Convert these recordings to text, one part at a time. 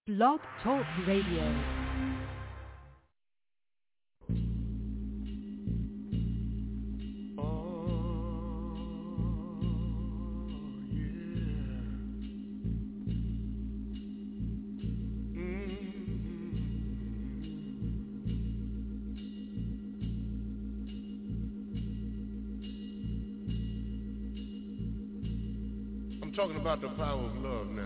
Blog Talk Radio. I'm talking about the power of love now.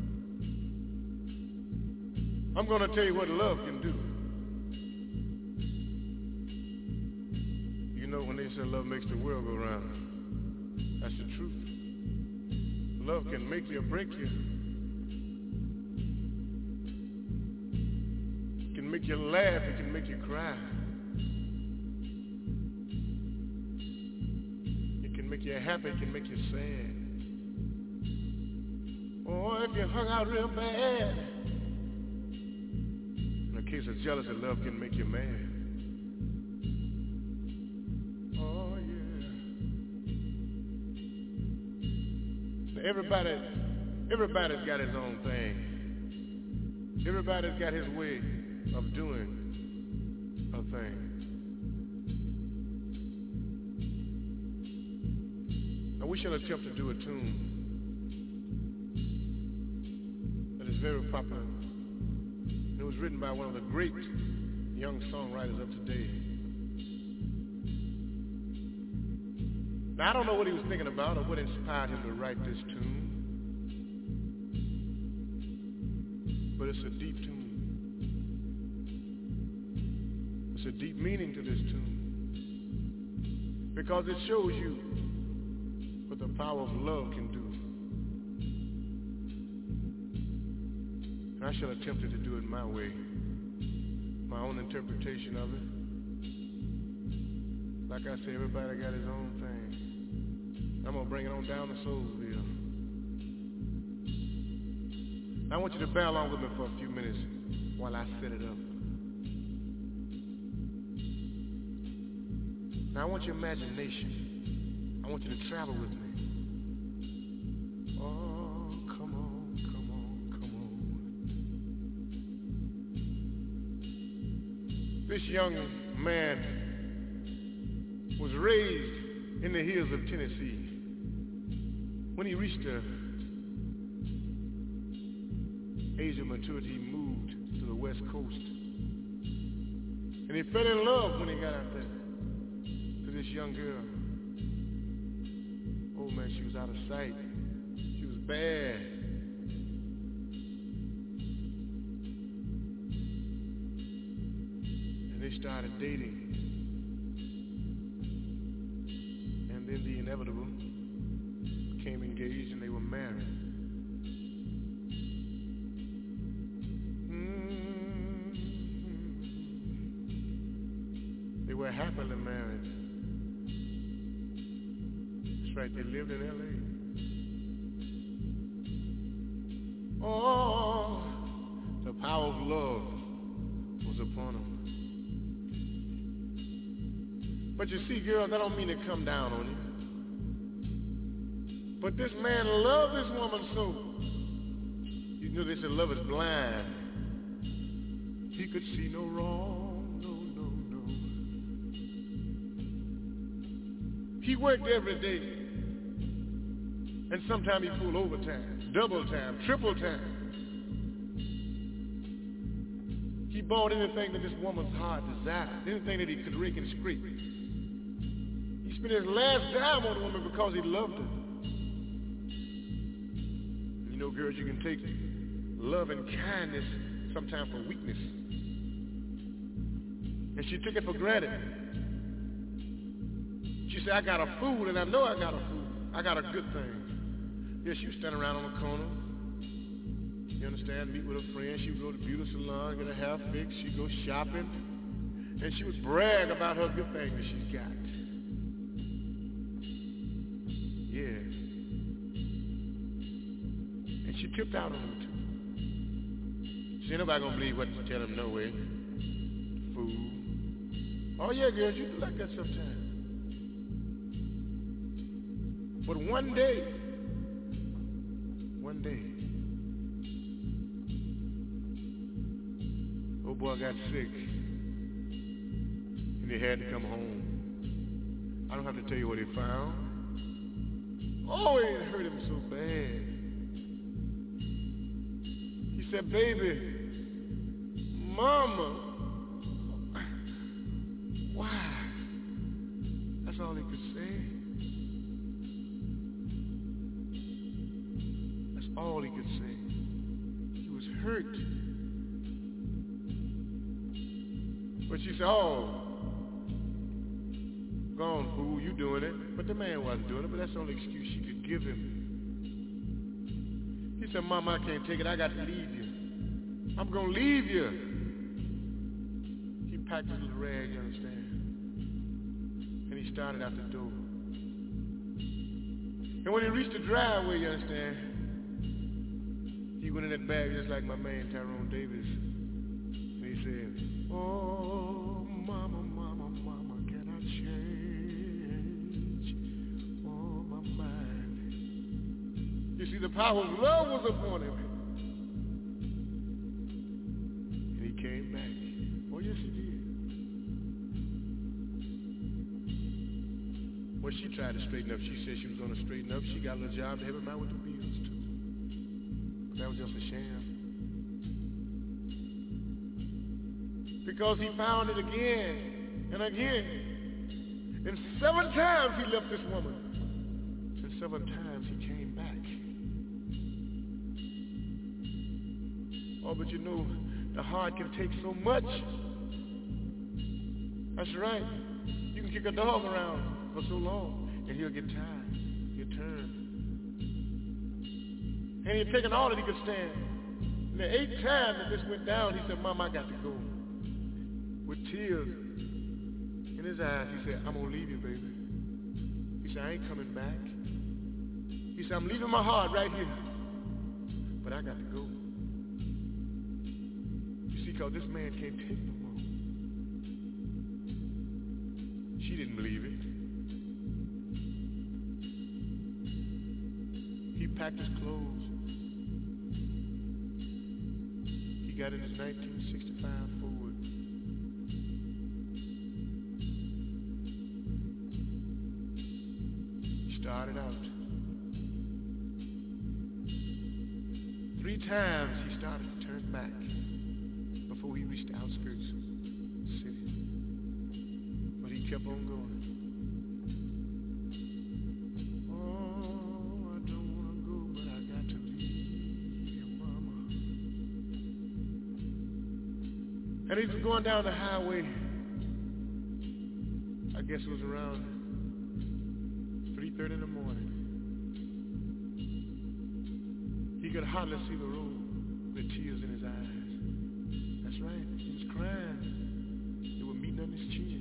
I'm going to tell you what love can do. You know when they say love makes the world go round, that's the truth. Love can make you or break you. It can make you laugh, it can make you cry. It can make you happy, it can make you sad. Or if you hung out real bad, in a case of jealousy, love can make you mad. Oh yeah. Everybody's got his own thing. Everybody's got his way of doing a thing. Now we shall attempt to do a tune very popular. It was written by one of the great young songwriters of today. Now, I don't know what he was thinking about or what inspired him to write this tune, but it's a deep tune. It's a deep meaning to this tune because it shows you what the power of love can do. I shall attempt to do it my way, my own interpretation of it. Like I say, everybody got his own thing. I'm going to bring it on down to Soulsville. Now I want you to bear along with me for a few minutes while I set it up. Now I want your imagination. I want you to travel with me. This young man was raised in the hills of Tennessee. When he reached the age of maturity, he moved to the West Coast. And he fell in love when he got out there to this young girl. Oh man, she was out of sight. She was bad. They started dating, and then the inevitable, became engaged and they were married. They were happily married. That's right, they lived in L.A. Oh, the power of love was upon them. But you see, girls, I don't mean to come down on you. But this man loved this woman so. You know they said love is blind. He could see no wrong, no. He worked every day. And sometimes he pulled overtime, double time, triple time. He bought anything that this woman's heart desired, anything that he could rake and scrape. He spent his last dime on the woman because he loved her. You know, girls, you can take love and kindness sometimes for weakness. And she took it for granted. She said, I got a fool, and I know I got a fool. I got a good thing. Yeah, she was standing around on the corner. You understand? Meet with a friend. She would go to the beauty salon, get her hair fixed. She'd go shopping. And she would brag about her good thing that she's got. Yeah. And she tipped out on him too. She ain't nobody gonna believe what you tell him no way. Fool. Oh yeah, girls, you do like that sometimes. But one day, Old boy got sick, and he had to come home. I don't have to tell you what he found. Oh, it hurt him so bad. He said, baby, mama, why? That's all he could say. That's all he could say. He was hurt. But she said, oh, go on, fool, you doing it. But the man wasn't doing it, but that's the only excuse she could give him. He said, Mama, I can't take it. I got to leave you. I'm going to leave you. He packed his little rag, you understand? And he started out the door. And when he reached the driveway, you understand, he went in that bag just like my man Tyrone Davis. And he said, oh, mama, mama, mama, can I change? Oh, my mind. You see, the power of love was upon him. And he came back. Oh, yes, he did. Well, she tried to straighten up. She said she was going to straighten up. She got a little job to help him out with the bills, too. But that was just a sham. Because he found it again and again. And 7 times he left this woman. And 7 times he came back. Oh, but you know, the heart can take so much. That's right. You can kick a dog around for so long, and he'll get tired. He'll turn. And he'd taken all that he could stand. And the 8th time that this went down, he said, Mom, I got to go. With tears in his eyes, he said, I'm going to leave you, baby. He said, I ain't coming back. He said, I'm leaving my heart right here. But I got to go. You see, because this man can't take no more. She didn't believe it. He packed his clothes. He got in his 1965 Ford. Started out. 3 times he started to turn back before he reached the outskirts of the city. But he kept on going. Oh, I don't want to go, but I got to leave your mama. And he was going down the highway. I guess it was around 3:30 in the morning. He could hardly see the road with tears in his eyes. That's right, he was crying. They were meeting on his chin.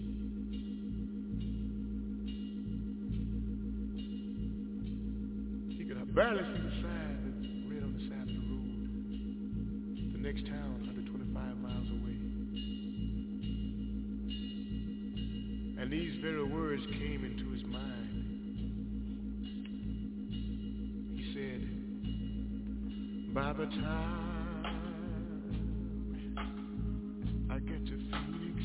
He could barely see the sign that read on the side of the road. The next town, 125 miles away. And these very words came into his mind. By the time I get to Phoenix,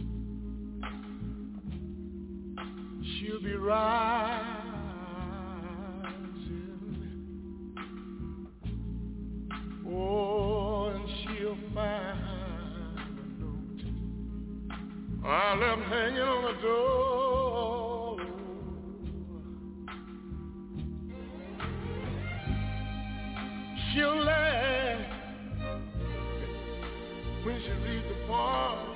she'll be rising. Oh, and she'll find a note I left hanging on the door. She'll laugh when she reads the part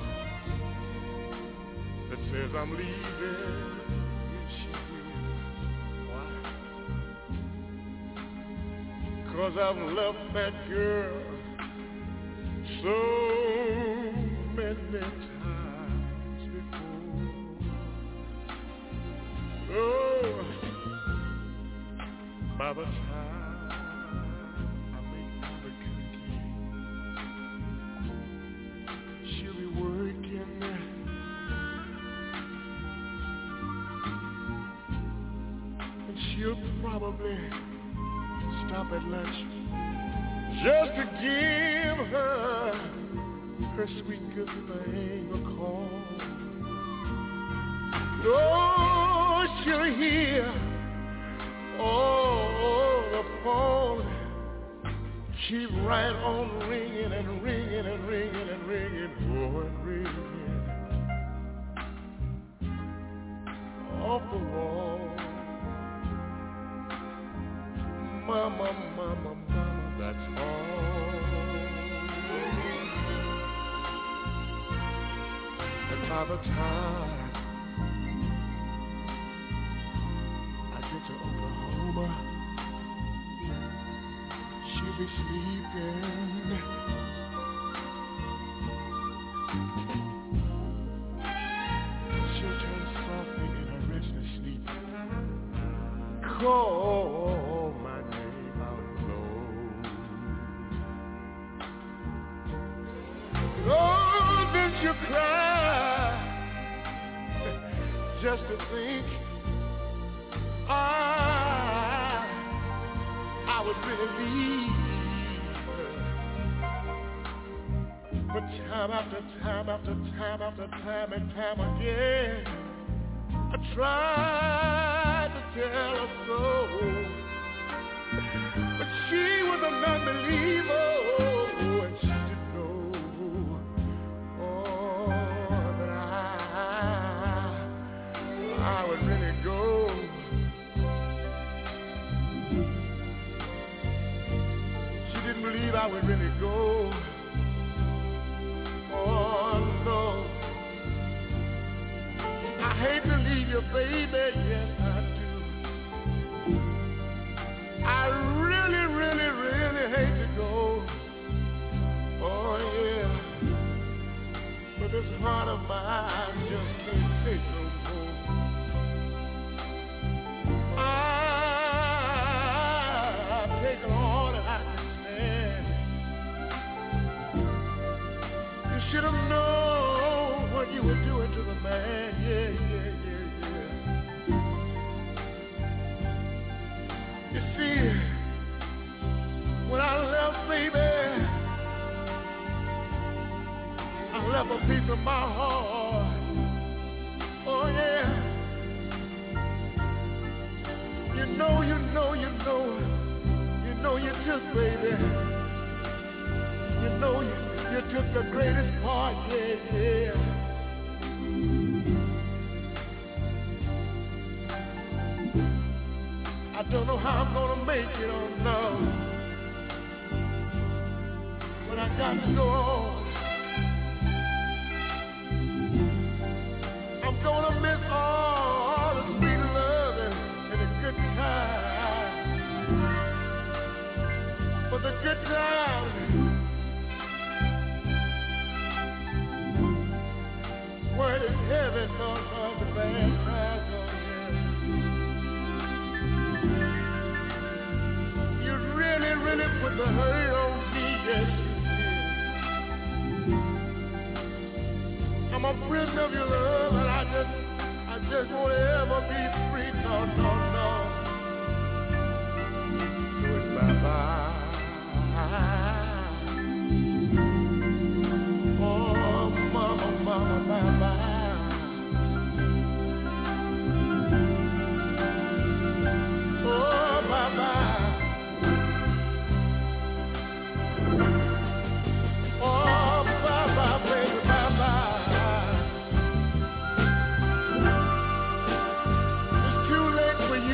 that says I'm leaving. Yes, she will. Why? 'Cause I've left that girl so many times before. Oh, by the time probably stop at lunch just to give her her sweet good name a call. Oh, she'll hear, oh, the phone keep right on ringing and ringing and ringing and ringing, oh, and ringing off the wall. Mama, mama, mama, that's all. And by the time I get to Oklahoma, she'll be sleeping. She'll turn softly in her restless sleep, call my name out low. Oh, then she'll cry just to think I would really leave her. But time after time after time after time and time again, I tried to tell her so, but she was a non-believer, and she didn't know, oh, that I would really go. She didn't believe I would really go. Oh, no. I hate to leave you, baby, yes I do. I really, really, really hate to go. Oh, yeah. But this heart of mine just can't take no more. I've taken all that I can stand. You should have known what you were doing to the man, yeah. You see, when I left, baby, I left a piece of my heart. Oh, yeah. You took, baby. You took the greatest part, yeah. I don't know how I'm gonna make it, oh no. But I got to go on. I'm gonna miss all the sweet loving and the good times. But the good times, word is heaven, no, the bad times, oh yeah. You really put the hurt on me, yes you did. I'm a prisoner of your love, and I just won't ever be free, no. So it's bye-bye. Oh, mama, bye-bye. Oh, bye-bye. Oh, bye-bye, baby, bye-bye. It's too late for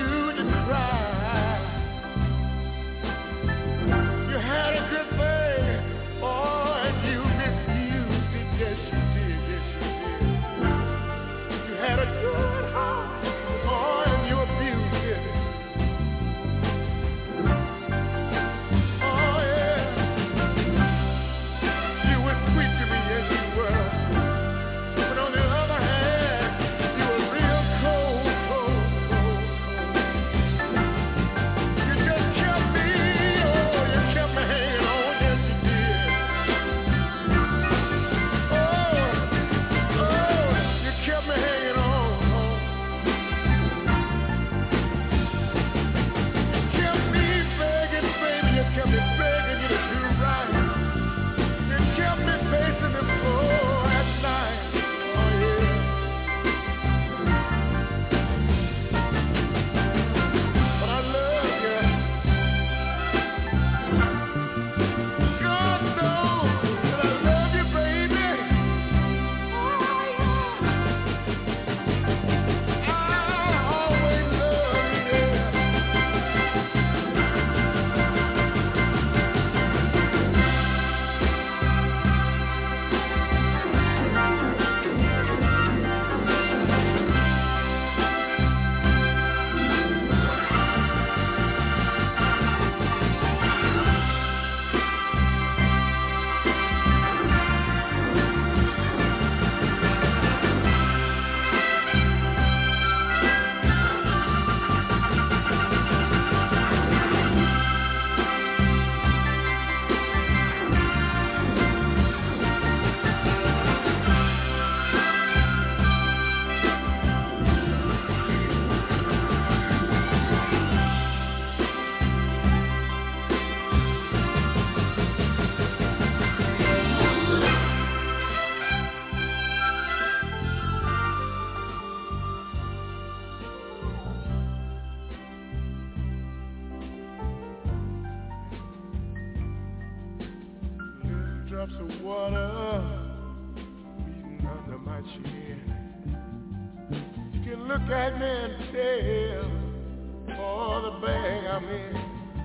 drops of water beating under my chin. You can look at me and tell all the bag I'm in.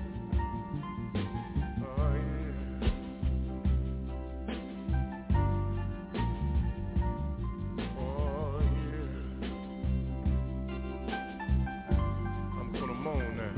Oh yeah. Oh yeah. I'm gonna moan now.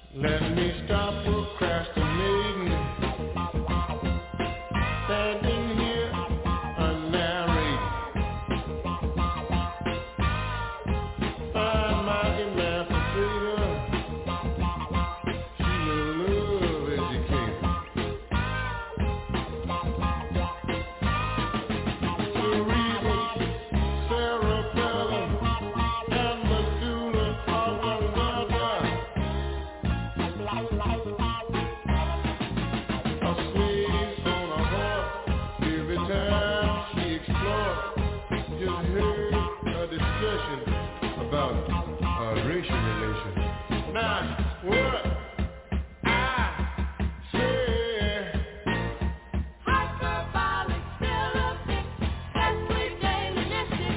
Let me stop procrastinating. Standing here unnarrated. Find my emancipator. She's a love educator. Cerebral, cerebellum, and medulla oblongata. A slave on a horse every time she explores. Just heard a discussion about racial relations. Now, what I say, Hyperbolic, syllabic, everyday linguistic.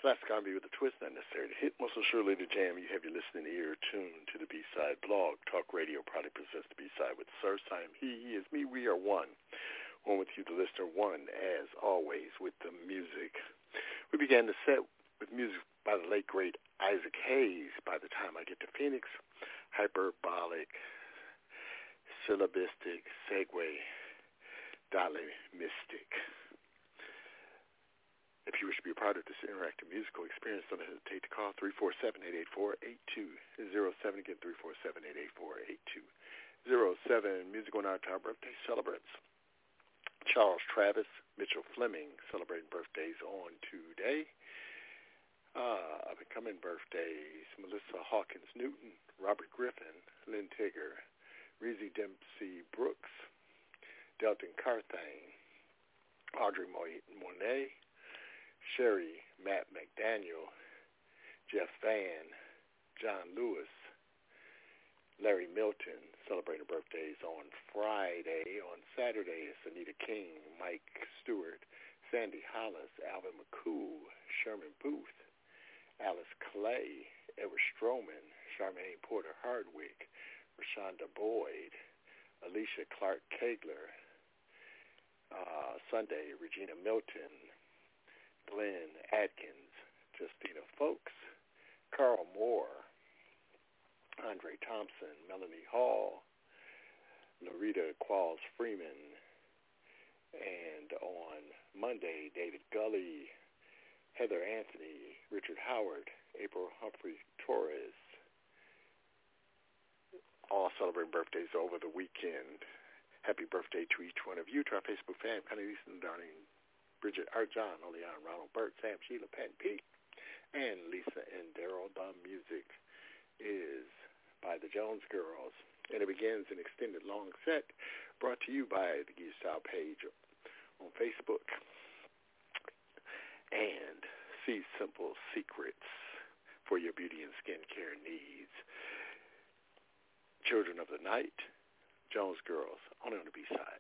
Classic R&B with a twist, not necessary to hit. Most surely to jam. You have your listening ear tuned to the B-Side blog. Talk Radio proudly presents the B-Side with Sir. I am he is me. We are one. One with you, the listener. One, as always, with the music. We began the set with music by the late, great Isaac Hayes. By the time I get to Phoenix, hyperbolic, syllabistic, segue, dolly mystic. If you wish to be a part of this interactive musical experience, don't hesitate to call 347-884-8207. Again, 347-884-8207. Music going out to our birthday celebrants. Charles Travis, Mitchell Fleming, celebrating birthdays on today. Up-and-coming birthdays, Melissa Hawkins Newton, Robert Griffin, Lynn Tigger, Reezy Dempsey Brooks, Delton Carthane, Audrey Monet, Sherry Matt McDaniel, Jeff Van, John Lewis, Larry Milton, celebrating birthdays on Friday. On Saturday, it's Anita King, Mike Stewart, Sandy Hollis, Alvin McCool, Sherman Booth, Alice Clay, Edward Stroman, Charmaine Porter Hardwick, Rashonda Boyd, Alicia Clark Kegler, Sunday, Regina Milton, Glenn Atkins, Justina Folks, Carl Moore, Andre Thompson, Melanie Hall, Larita Qualls Freeman, and on Monday, David Gully, Heather Anthony, Richard Howard, April Humphrey Torres, all celebrating birthdays over the weekend. Happy birthday to each one of you, to our Facebook fan, Penny Leeson, Darlene, Bridget, Art John, Oleon, Ronald Burt, Sam, Sheila, Pat, Pete, and Lisa and Daryl. The music is by the Jones Girls, and it begins an extended long set brought to you by the Geese Style page on Facebook and See Simple Secrets for your beauty and skincare needs. Children of the Night, Jones Girls, only on the B-Side.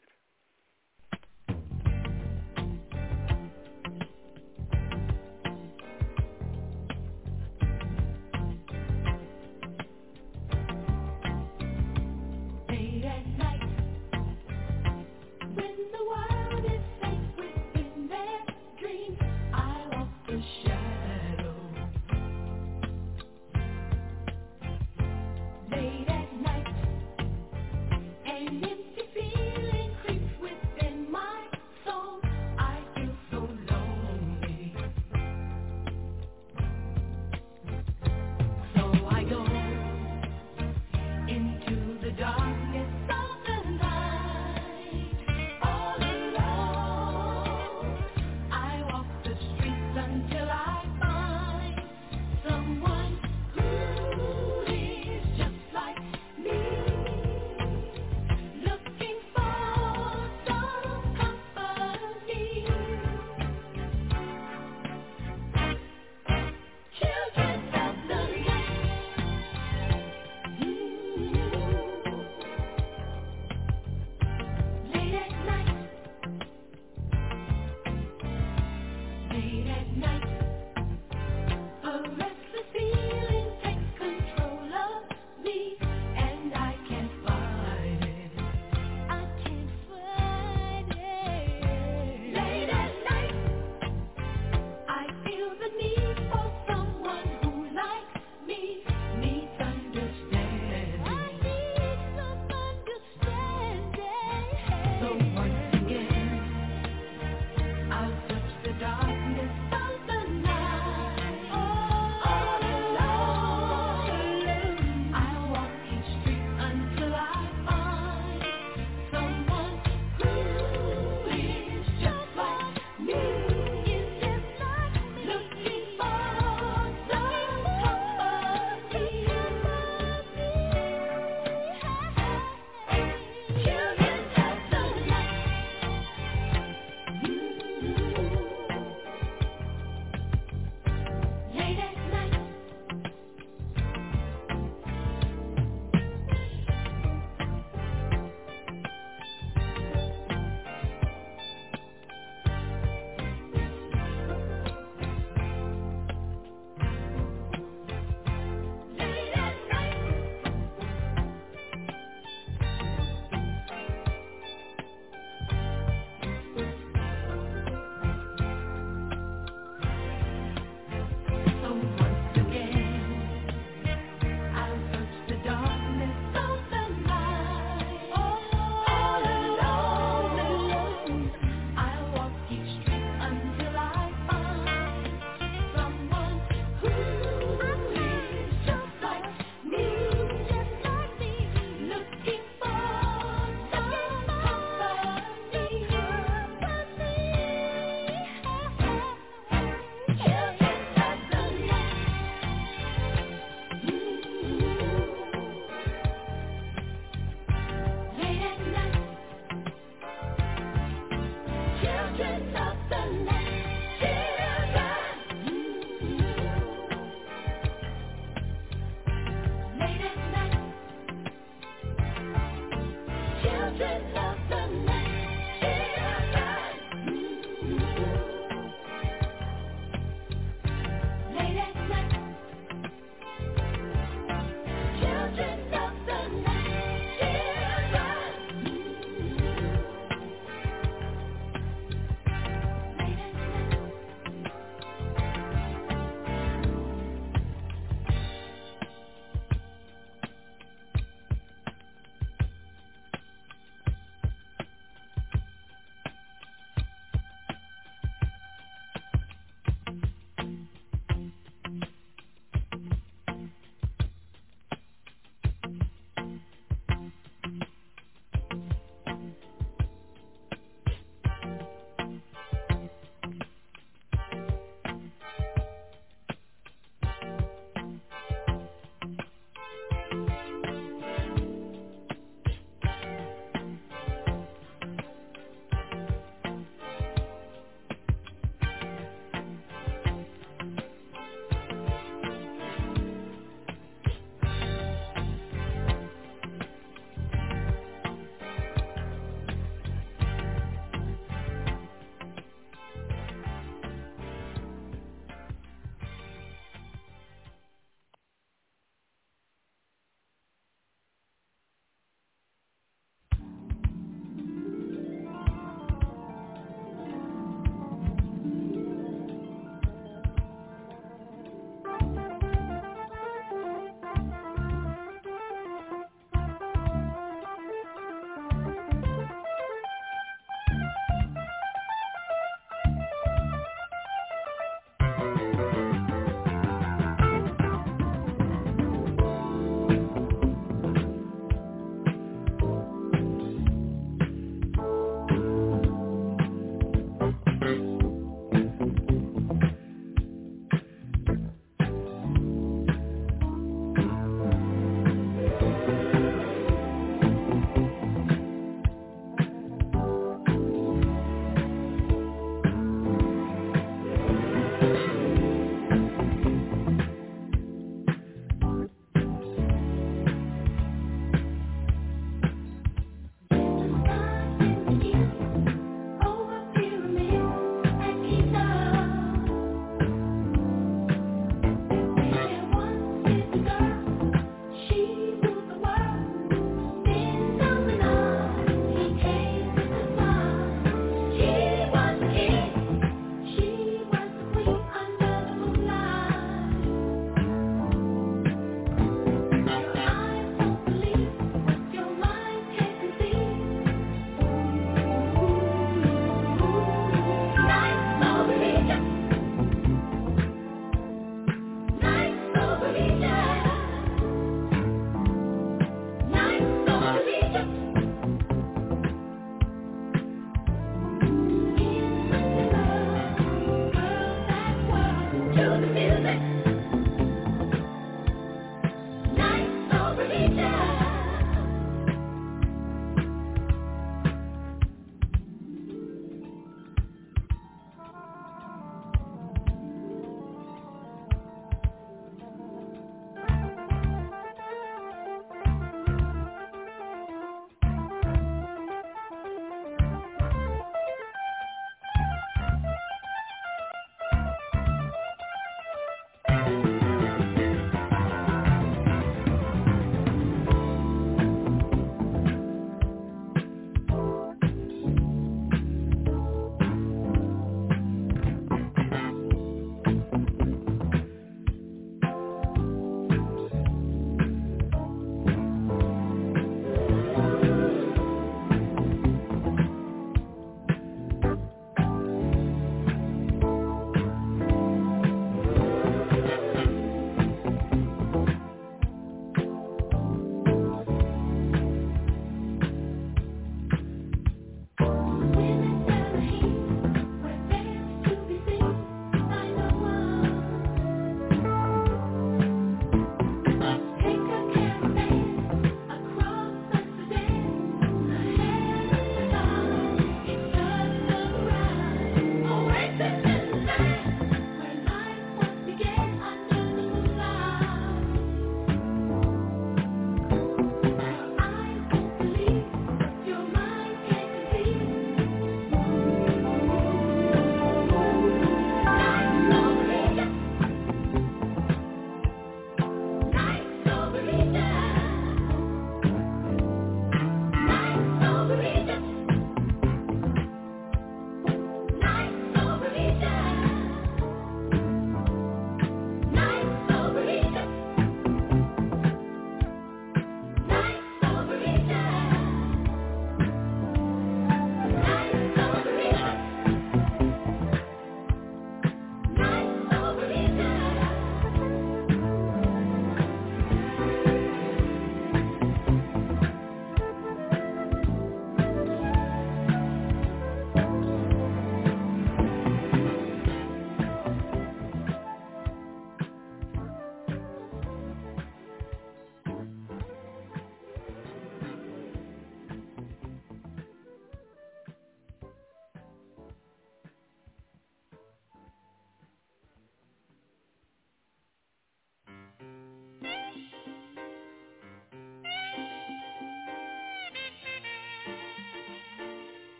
Late at night, an empty feeling creeps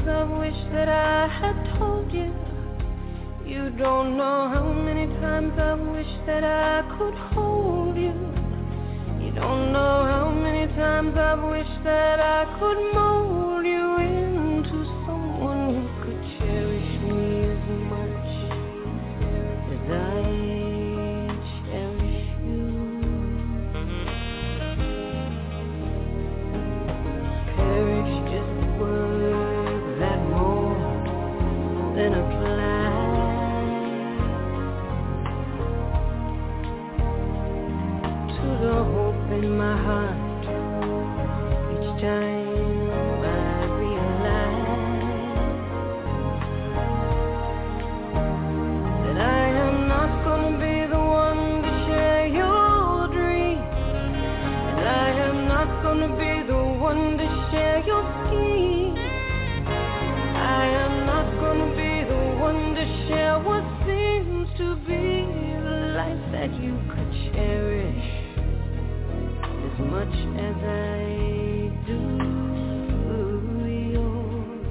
I wish that I had told you. You don't know how many times I wish that I could hold you. You don't know how many times I wish that I could mold you into someone who could cherish me as much as I cherish you. Perish is the word that more than applies to the hope in my heart each time I realize that I am not gonna be the one to share your dream, and I am not gonna be the one to share your scheme. I am not gonna be the one to share what seems to be the life that you could cherish as much as I do yours.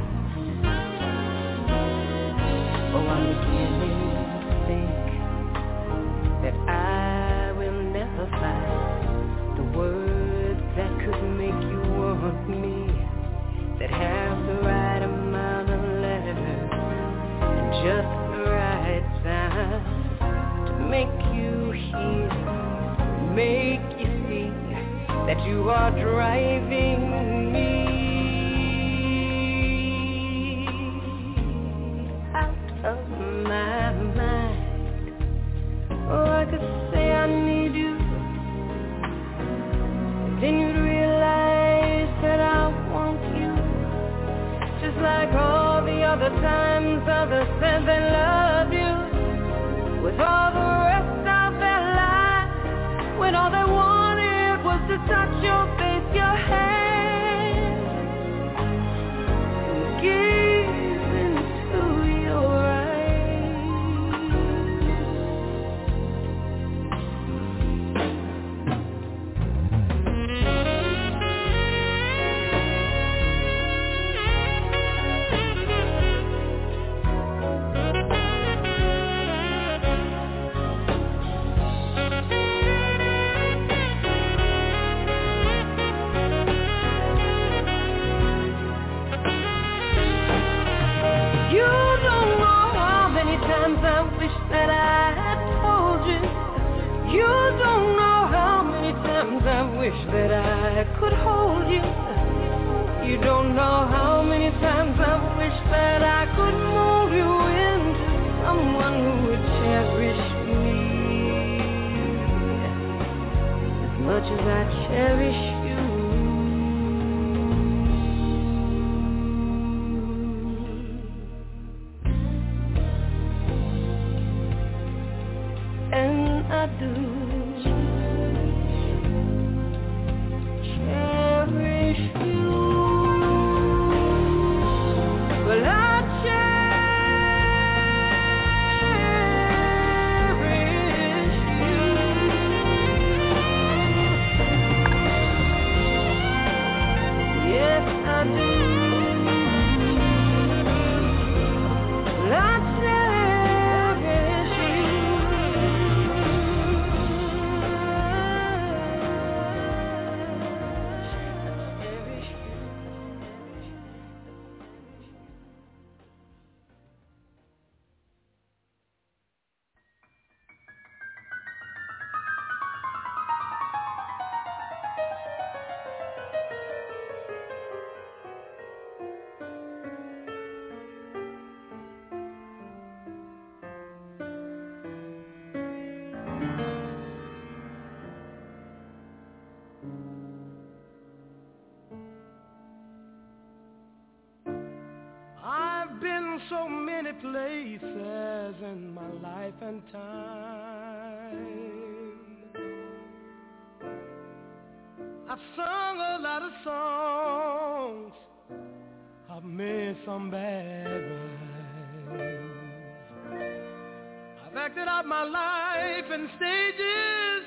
Oh, I'm beginning to think that I will never find the words that could make you want me, that have the right amount of letters and just the right sound to make you hear, make you see that you are driving me out of my mind. Oh, I could say I need you, and then you'd realize that I want you, just like all the other times others said they love you, with all the rest of their lives, when all they wanted was to touch your face, your hand, and gaze into your times I wish that I had told you. You don't know how many times I wish that I could hold you. You don't know how many times I wish that I could mold you into someone who would cherish me as much as I cherish you. And I do cherish you. Well, I cherish you. Yes, I do. Well, I cherish you. I've been so many places in my life and time. I've sung a lot of songs, I've made some bad rhymes. I've acted out my life in stages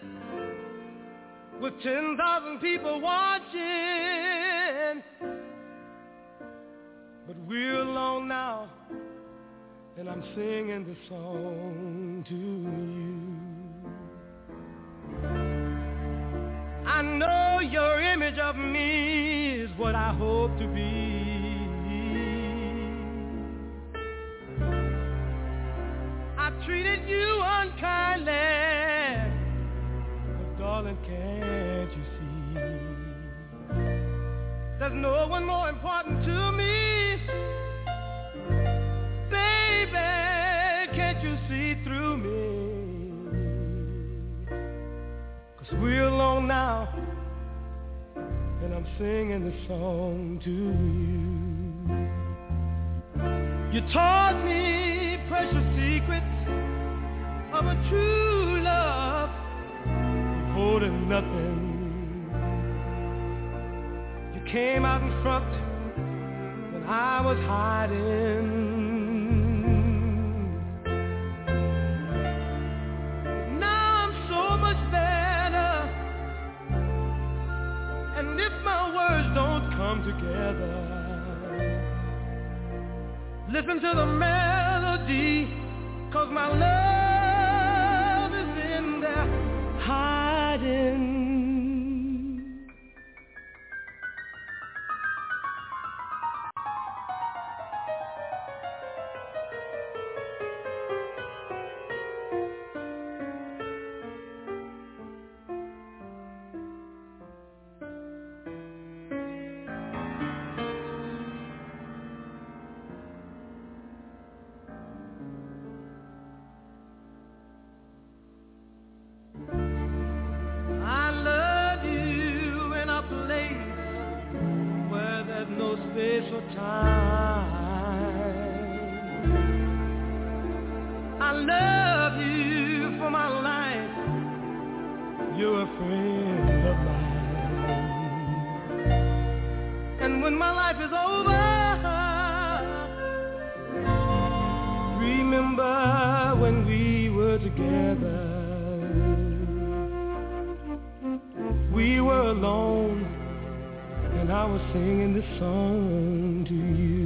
with 10,000 people watching. we're alone now, and I'm singing this song to you. I know your image of me is what I hope to be. I treated you unkindly, but darling, can't you see? There's no one more important to me. Baby, can't you see through me? 'Cause we're alone now, and I'm singing this song to you. You taught me precious secrets of a true love, holding nothing. You came out in front when I was hiding. Now I'm so much better, and if my words don't come together, listen to the melody, 'cause my love is in there hiding. Singing this song to you.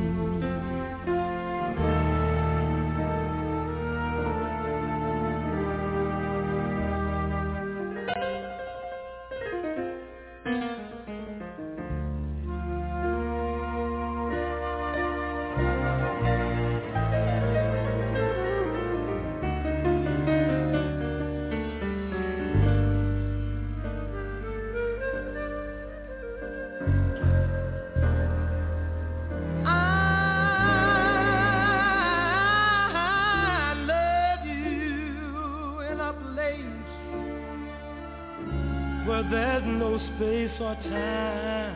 There's no space or time.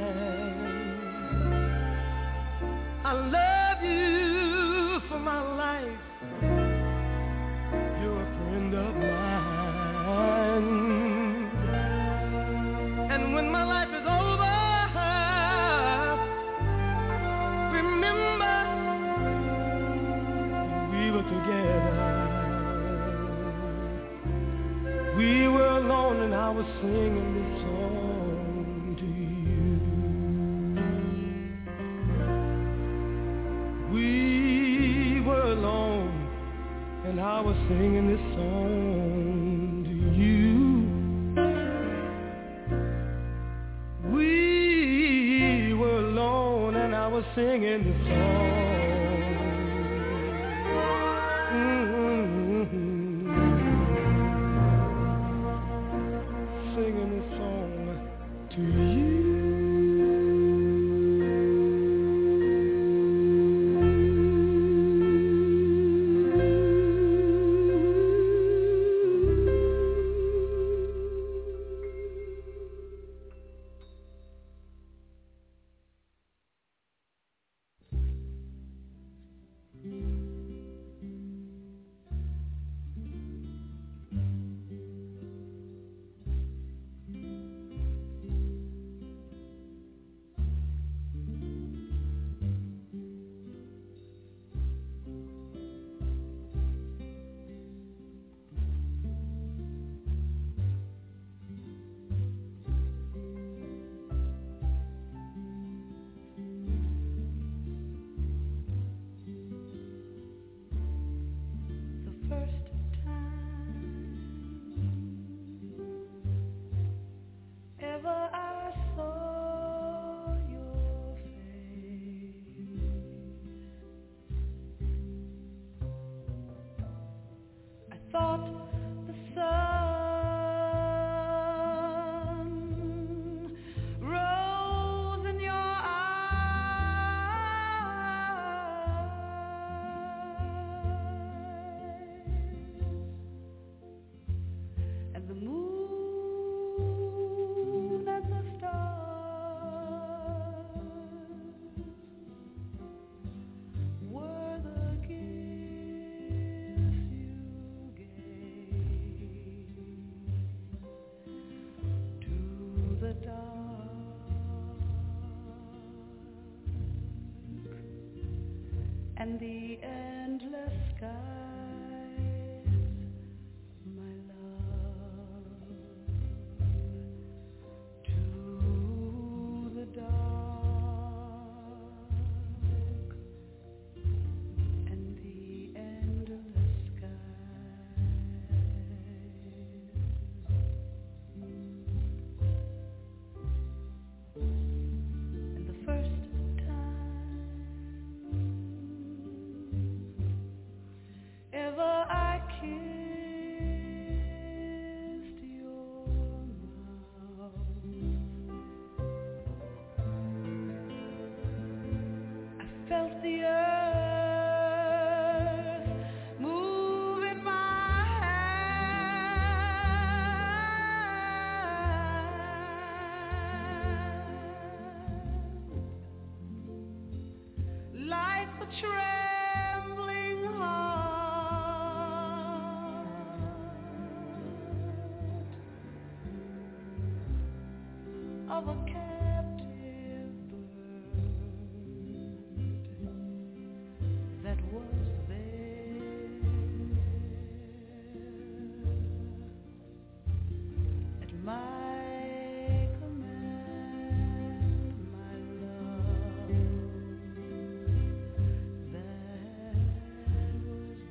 I love you for my life. You're a friend of mine. And when my life is over, remember we were together. We were alone and I was singing this song to you. We were alone and I was singing this song to you. We were alone and I was singing this song. Singing this song to you. and the endless skies, my love, to the dark and the endless skies. And the first ever I kissed your mouth, I felt the earth move in my hand, like the trembling heart of a captive bird that was there at my command, my love, that was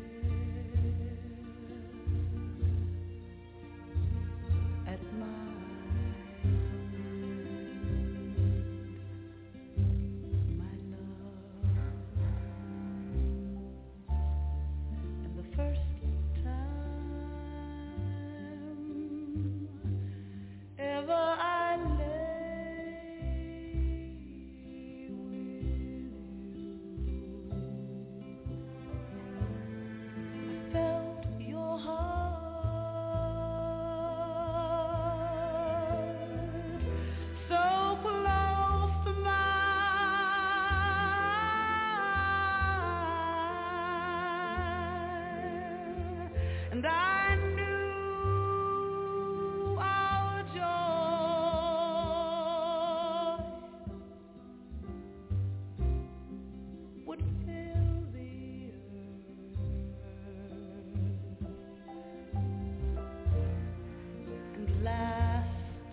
there at my and the first time ever I lay with you, I felt your heart so close to mine, and I knew our joy would fill the earth and last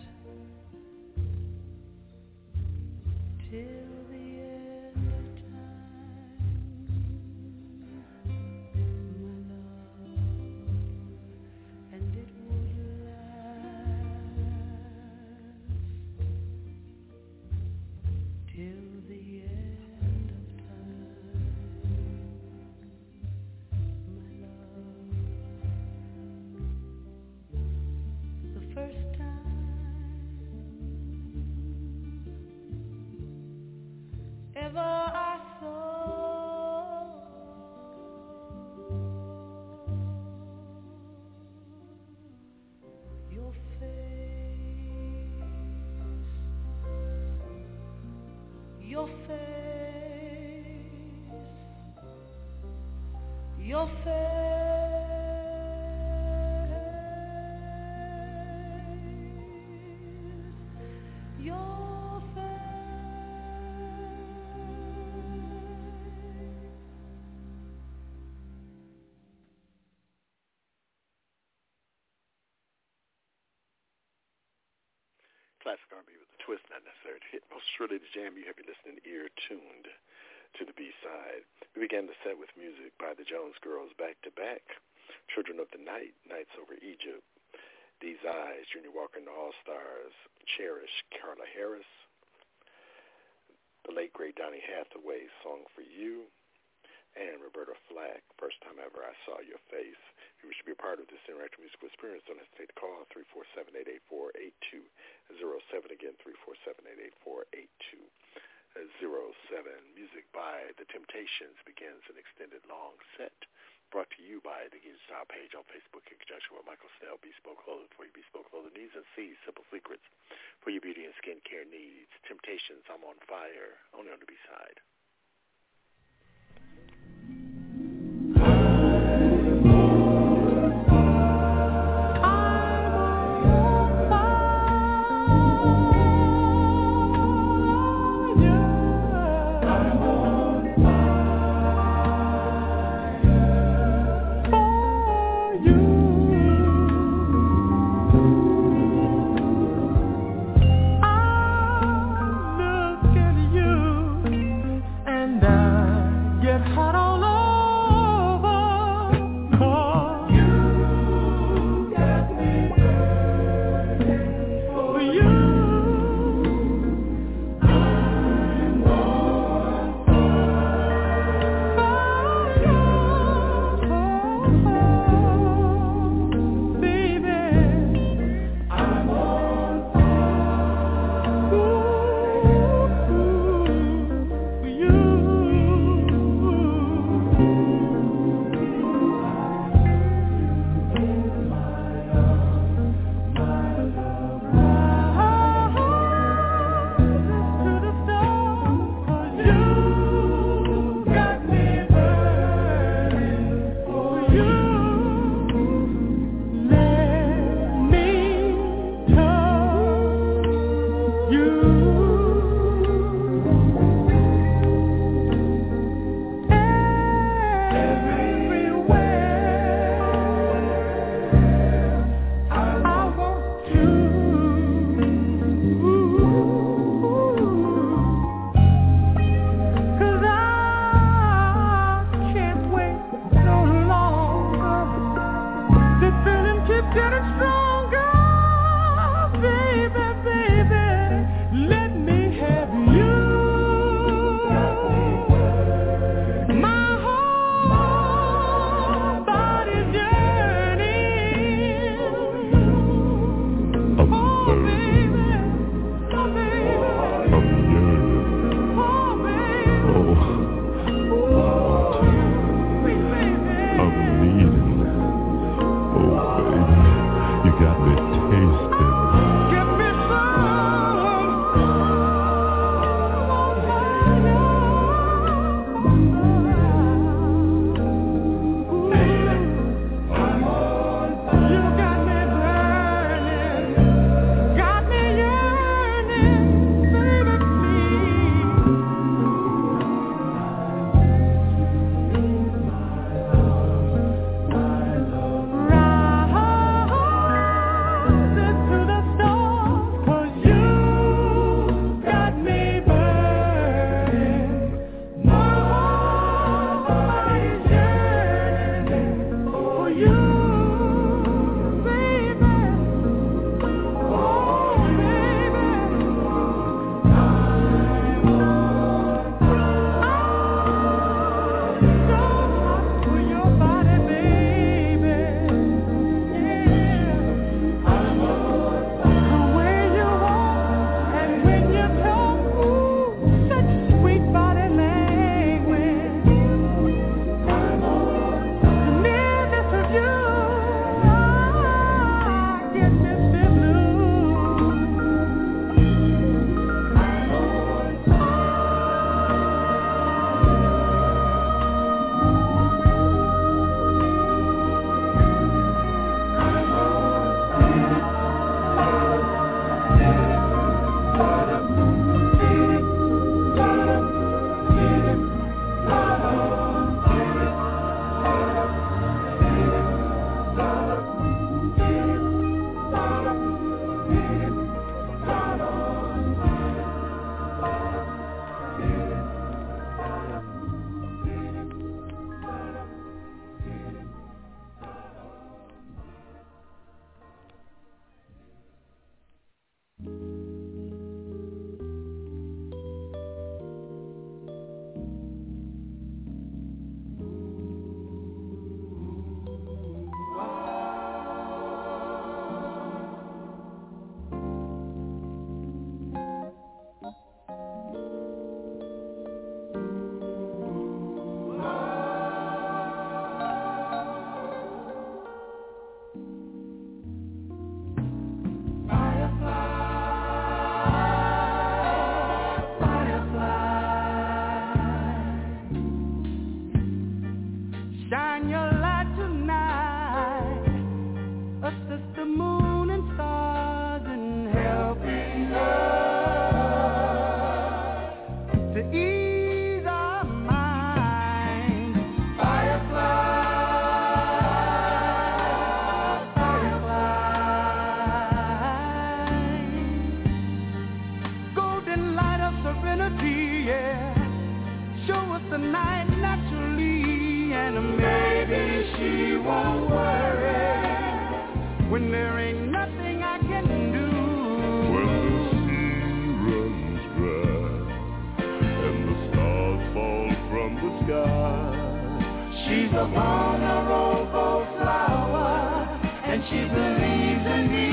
till the end of time, my love, and it would last till the end of time, my love. The first time ever I saw your face, your face, your face, your Classic R&B with a twist, not necessarily to hit. Most surely the jam. You have your listening ear tuned to the B-side. We began the set with music by the Jones Girls back to back. Children of the Night, Nights Over Egypt. These Eyes, Junior Walker and the All-Stars. Cherish, Carla Harris. The late great Donny Hathaway, Song for You. And Roberta Flack, First Time Ever I Saw Your Face. If you wish to be a part of this interactive musical experience, don't hesitate to call 347-884-8207. Again, 347-884-8207. Music by The Temptations begins an extended long set brought to you by the Giz Style page on Facebook in conjunction with Michael Snell, Bespoke Clothing for your bespoke clothing needs, and C, Simple Secrets for your beauty and skincare needs. Temptations, I'm on Fire, only on the B-side. I'm on fire. upon a rose flower, and she believes in me.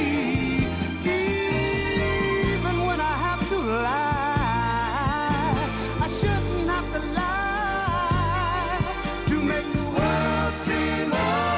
Even when I have to lie, I shouldn't have to lie to make the world seem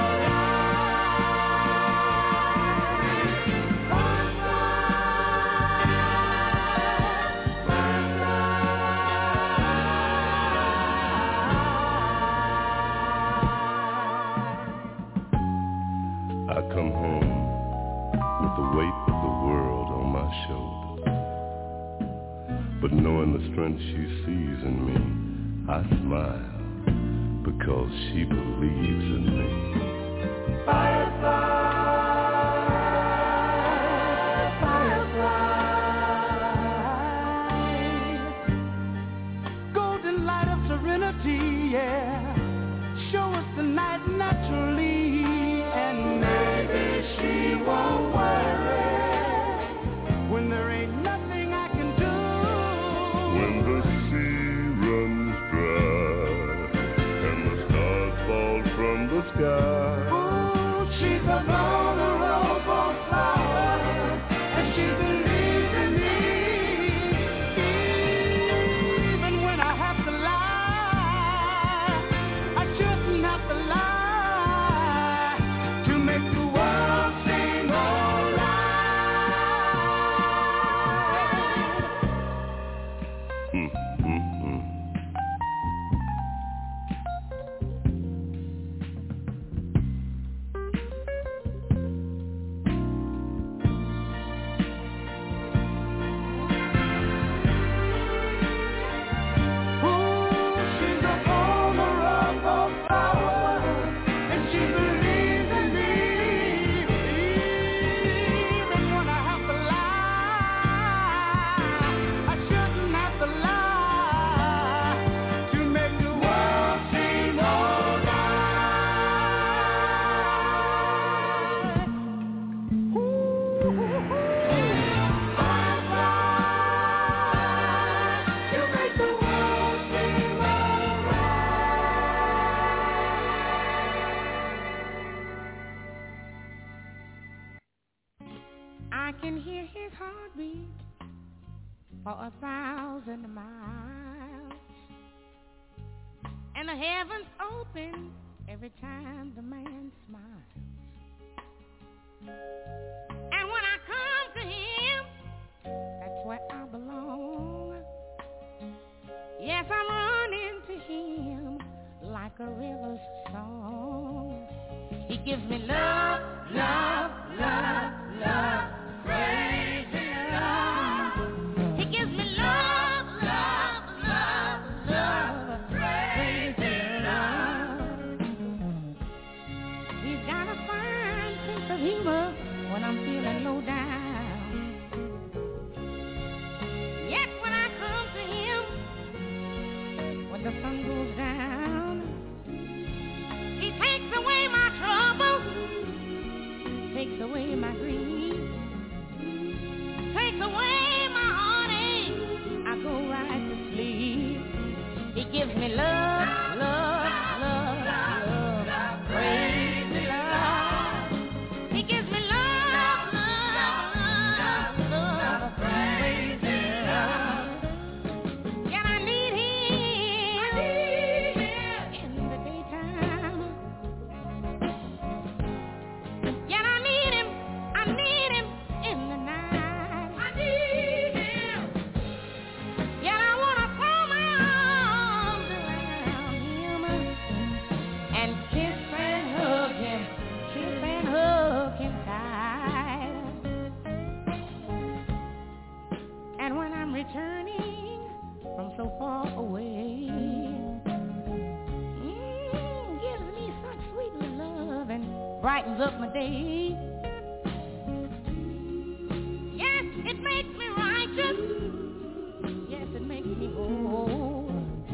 I come home with the weight of the world on my shoulders, but knowing the strength she sees in me, I smile because she believes in me. Firefly, firefly, golden light of serenity, yeah. Show us the night naturally. And maybe she won't worry when there ain't nothing I can do. When the sea runs dry and the stars fall from the sky, Ooh, she's upon a rose flower, and she believes in me. Even when I have to lie, I shouldn't have to lie. I can hear his heartbeat for 1,000 miles, and the heavens open every time the man smiles. And when I come to him, that's where I belong. Yes, I'm running to him like a river's song. He gives me love, love, love, love. Crazy love. He gives me love, love, love, love. Crazy love. He's got a fine sense of humor when I'm feeling low down. Yet when I come to him, when the sun goes down, he takes away my troubles, takes away my grief, takes away my heartache. I go right to sleep. He gives me love, love, love, love, crazy love. He gives me love, love, love, love, crazy love. And I need him in the daytime. And I need him in the night. I need him. Yet I wanna throw my arms around him and kiss and hug him tight. And when I'm returning from so far away, gives me such sweet love and brightens up my day. Yes, it makes me righteous. Yes, it makes me whole.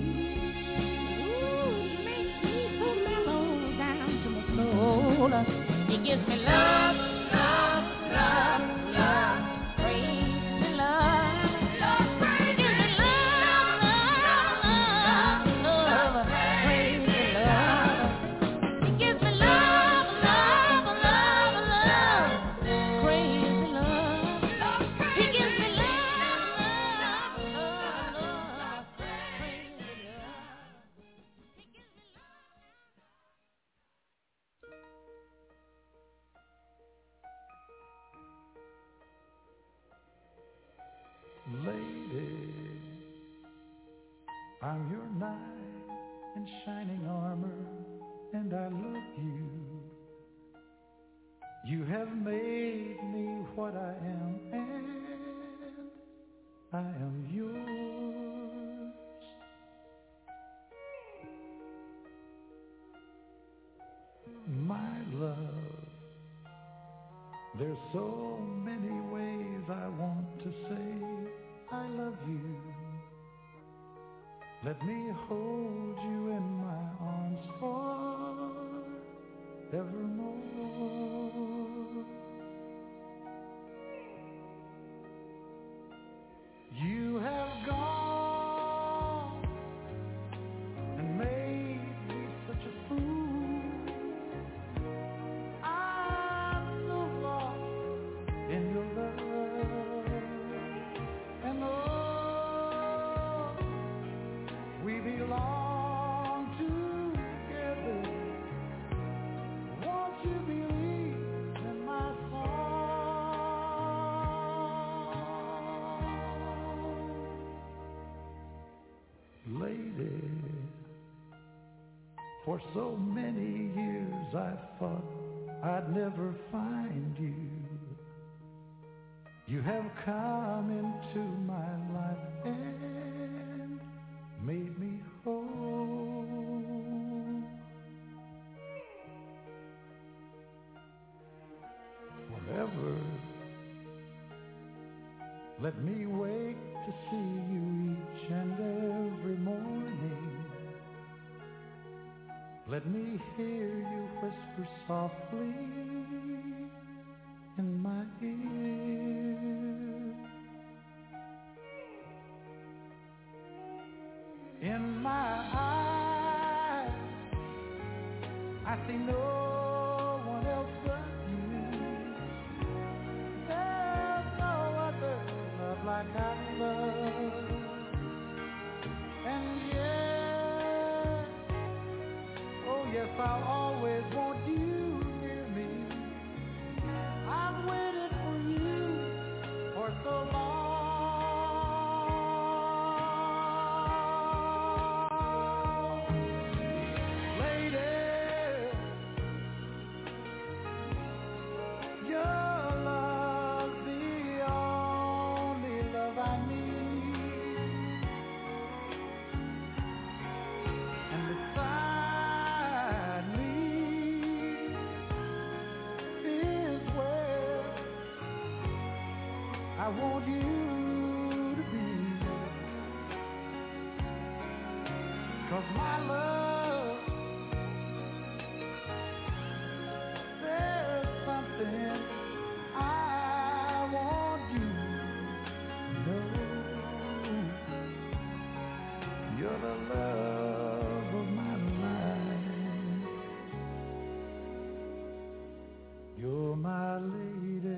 Ooh, it makes me so mellow down to my soul. He gives me love, love, love, love, crazy love. He gives me love, love, love, love, crazy love. Lady, I'm your knight in shining armor, and I love you. You have made me what I am, and I am yours. My love, there's so many ways I want to say I love you. Let me hold you in my arms forevermore. You have gone and made me such a fool. I'm so lost in your love. And oh, we belong together. Won't you believe in my song? Lady, for so many years I thought I'd never find you. You have come into my life and made me whole. Forever, let me wake to see you each and every morning. Let me hear you whisper softly in my ear. In my eyes, I see no one else but you. There's no other love like I love. And yes, oh yes, I'll always want you near me. I've waited for you for so long. Lady, your love's the only love I need. And beside me is where I want you to be. 'Cause my love, there's something I want you to know. You're the love of my life. You're my lady.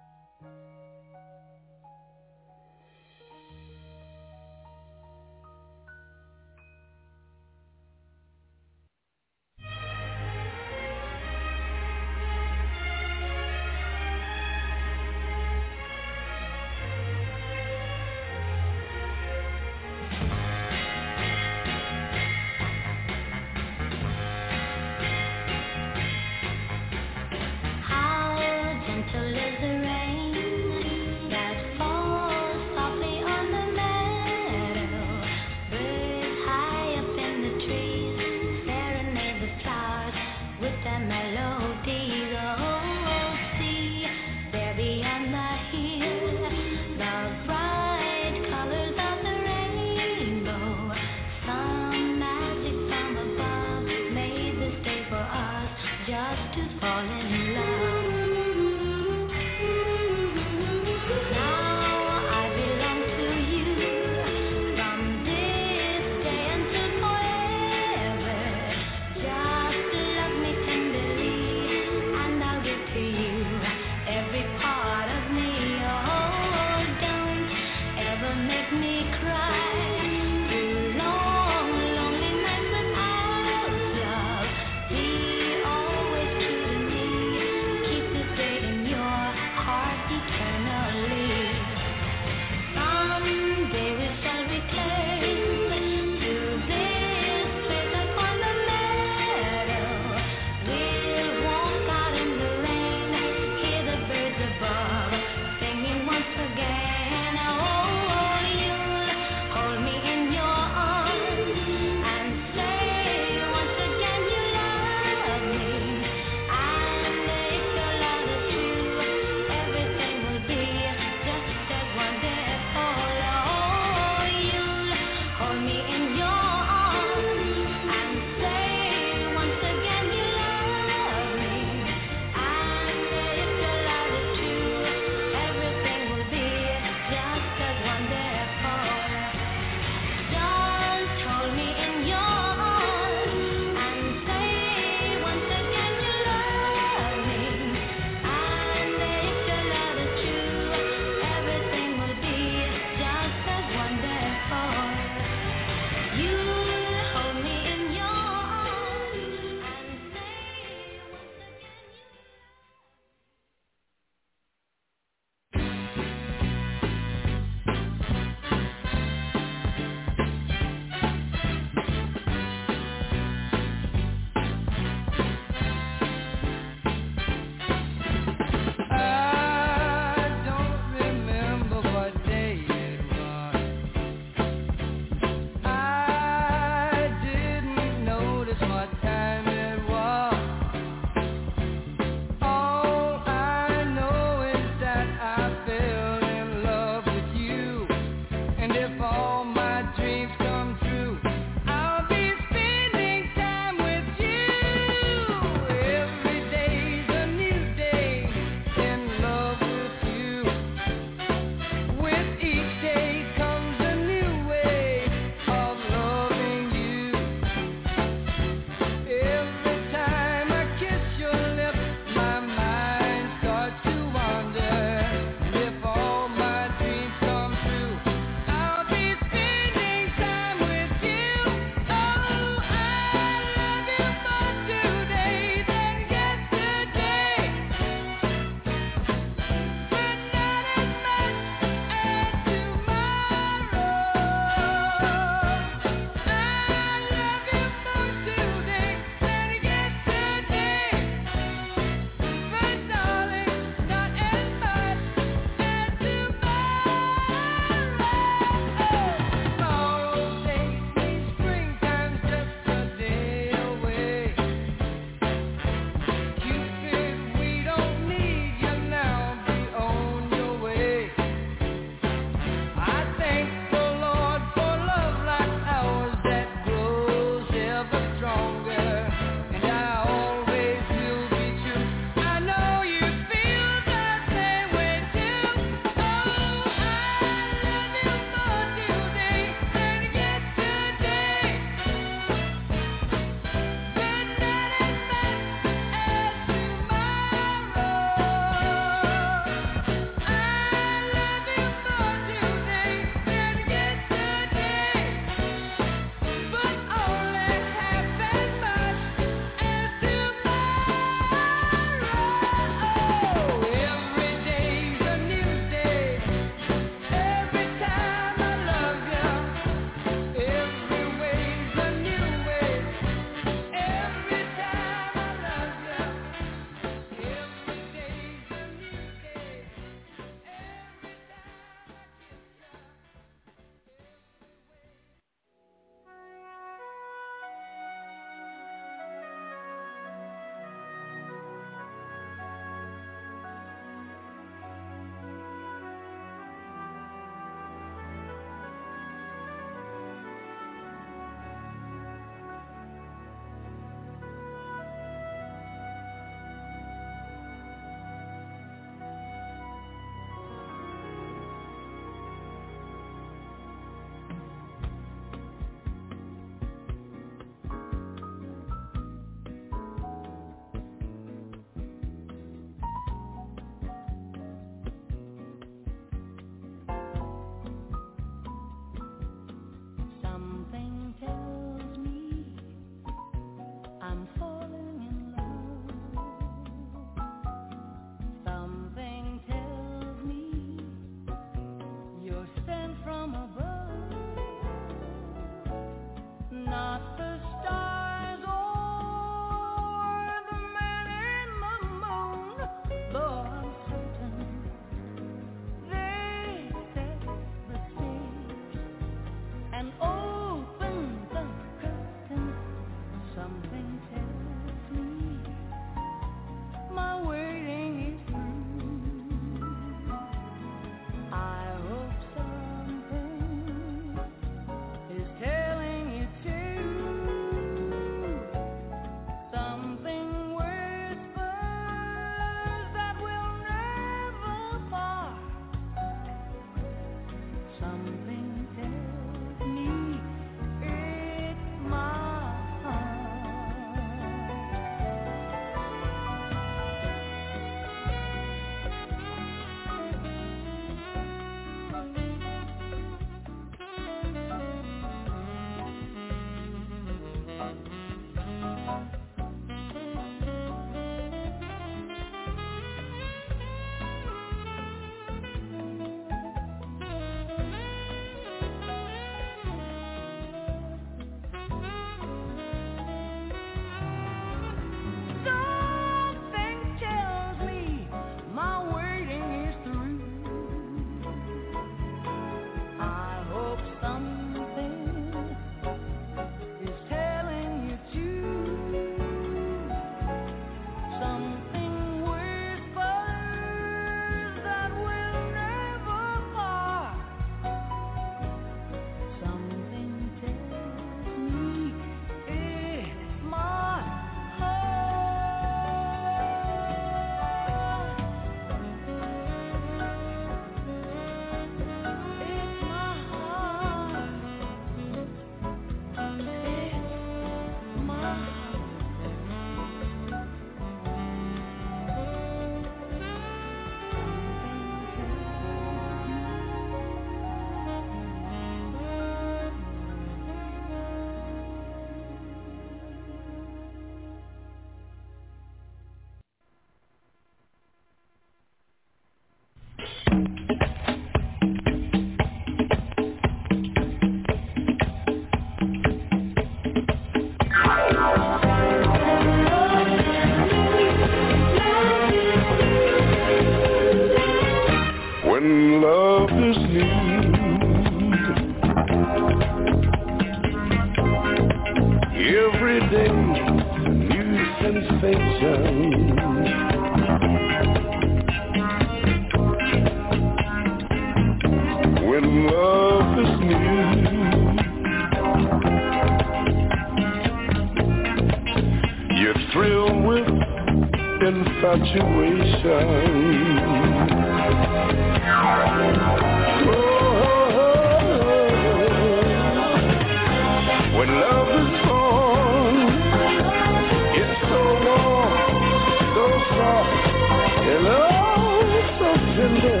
When love is born, it's so warm, so soft, and oh, so tender.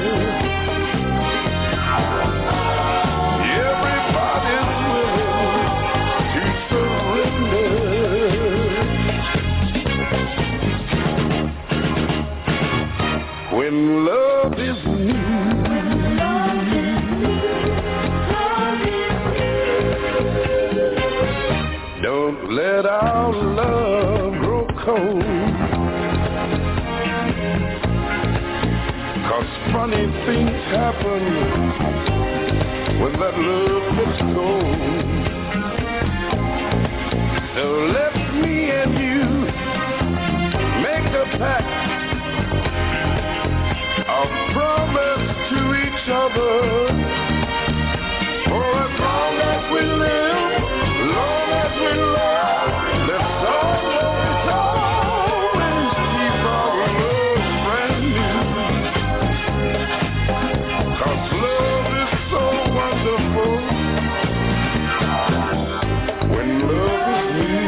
Everybody's willing to surrender. When love is new. Don't let our love grow cold, 'cause funny things happen when that love gets cold. So let me and you make a pact, a promise to each other, for as long as we live, long as we love, let's always keep our love brand new. 'Cause love is so wonderful when love is new.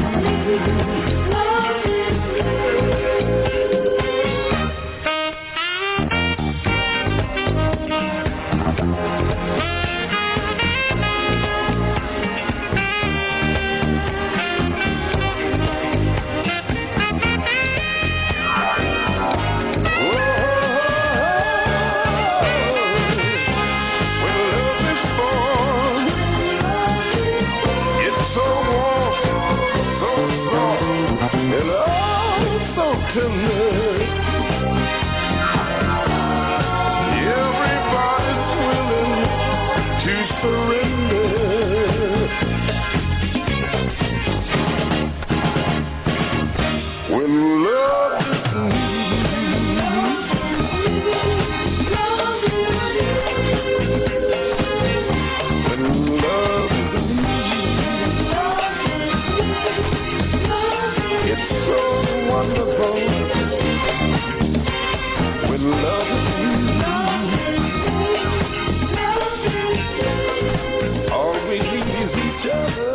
Everybody's willing to surrender. When love is when love is it's so wonderful. When love is all we need is each other.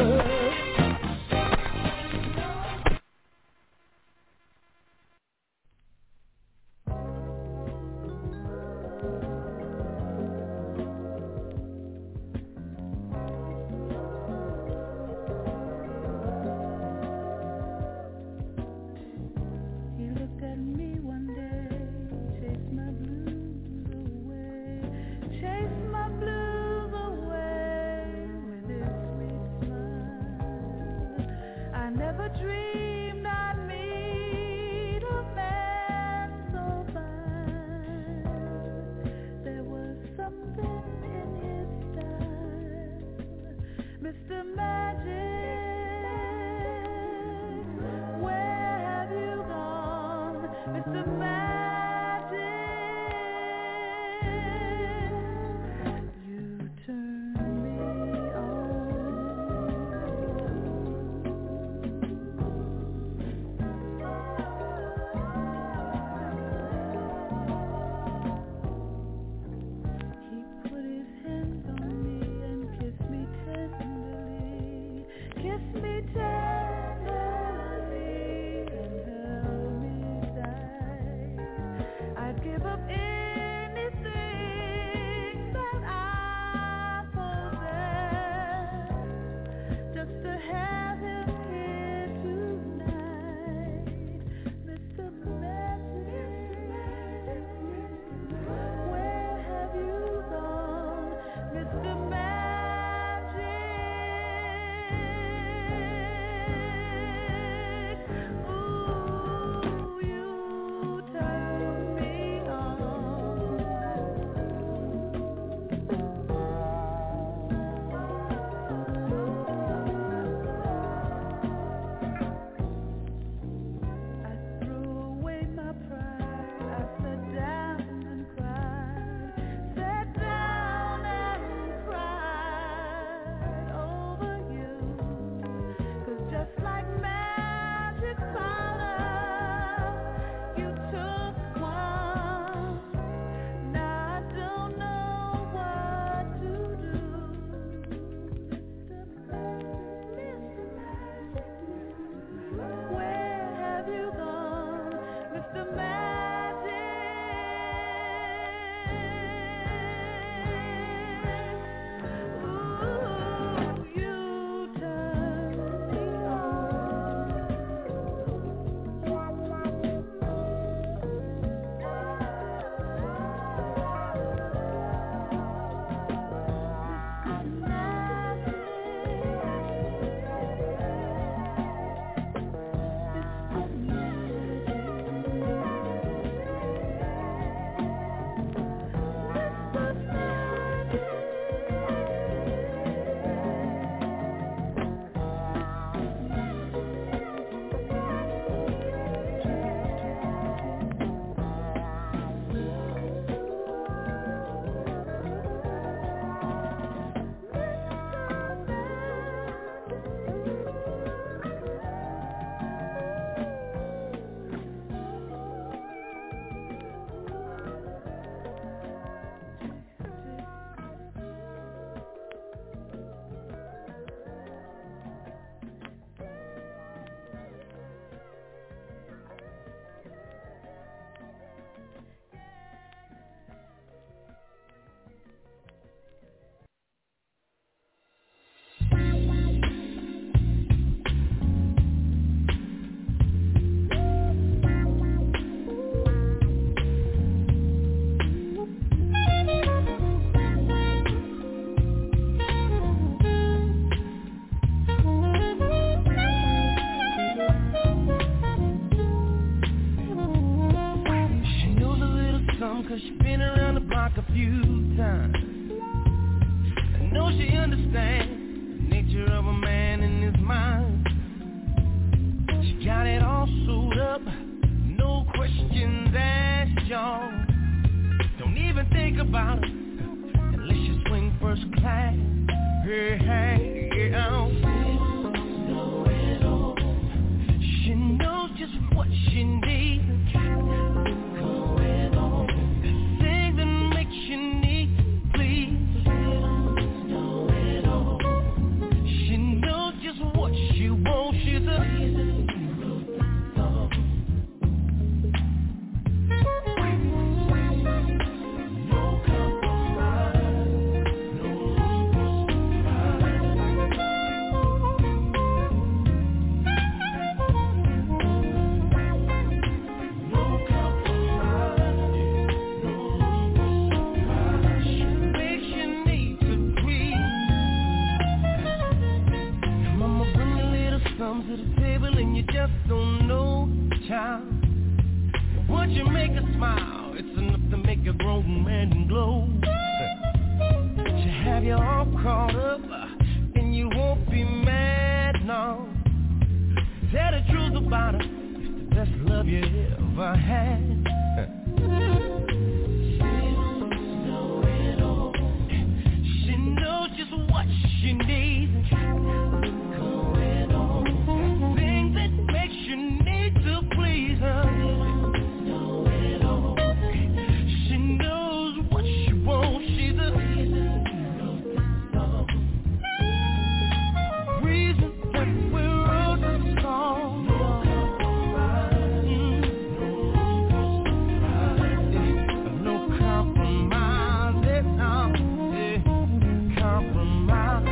He looked at me one day, chased my blues away, chased my blues away with his sweet smile. I never dreamed I'd meet a man so fine. There was something in his style, Mr. Magic. Where have you gone, Mr. Magic? You turn me He put his hands on me and kissed me tenderly, kissed me tenderly, and held me tight. I'd give up anything that I possess just to have him here tonight, Mr. Magic. Where have you gone, Mr. Magic? Ooh, you turn me on. 'cause she's been around the block a few times. I know she understands the nature of a man in his mind. She got it all sewed up, no questions asked, y'all. Don't even think about it unless you swing first class. Hey, hey, yeah. She knows just what she needs. Going on. The thing that makes you need to please. She knows just what she wants. She's a to the table and you just don't know, child. Once you make her smile, it's enough to make a grown man glow. She'll have you all caught up and you won't be mad, no. Tell the truth about her, it's the best love you ever had. She knows just what she needs. You need to please her. She knows what she wants. She's a reason that we're all so strong. No compromise, no compromise.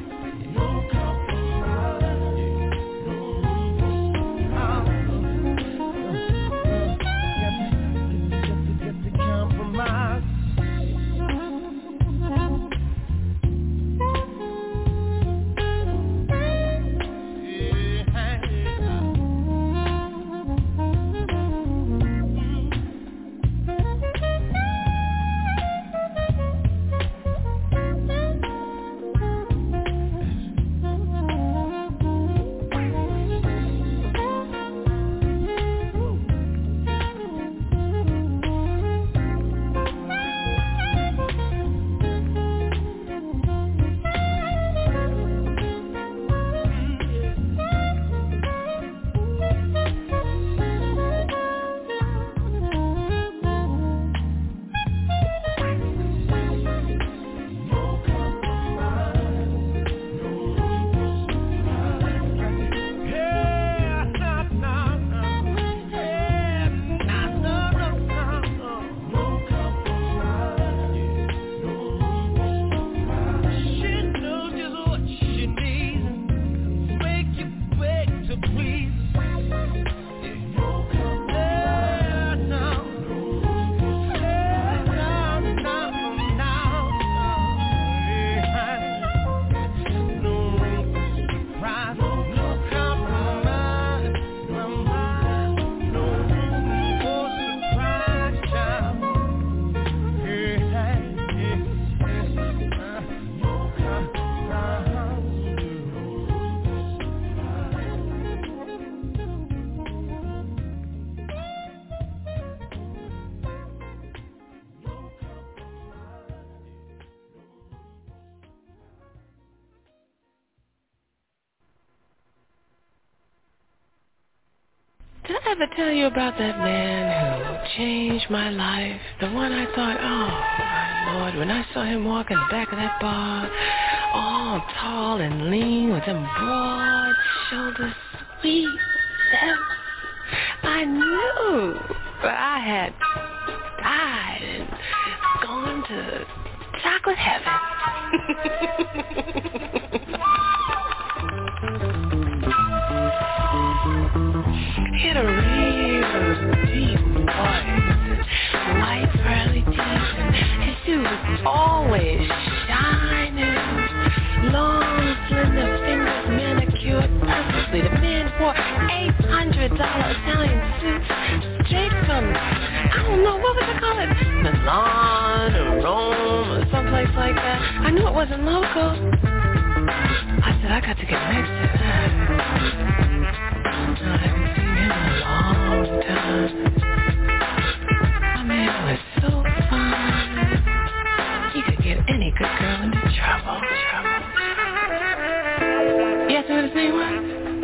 Did I ever tell you about that man who changed my life? The one I thought, oh, my Lord, when I saw him walk in the back of that bar, all tall and lean with them broad shoulders, sweet lips, I knew that I had died and gone to chocolate heaven. He had a real deep voice, white pearly teeth, and his shoes was always shining, long, slender fingers manicured perfectly. The man wore $800 Italian suits straight from, I don't know, what would they call it? Milan or Rome or someplace like that. I knew it wasn't local. I said, I got to get next to that. I haven't seen him in a long time. My man was so fine. He could get any good girl into trouble. You asked me what his name was?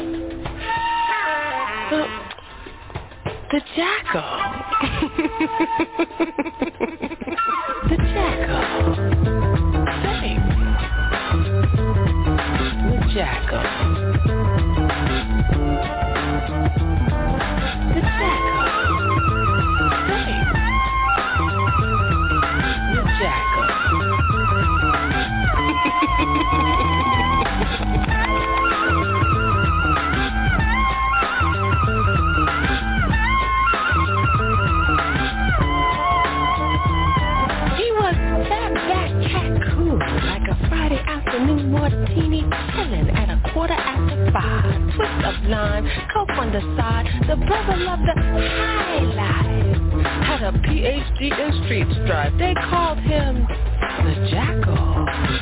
The Jackal. The Jackal. Say. The Jackal. The Jackal. Say. The Jackal. Like a Friday afternoon martini, chillin' at 5:15. Twist of lime, coke on the side. The brother loved the high life. Had a PhD in street strife. They called him the Jackal.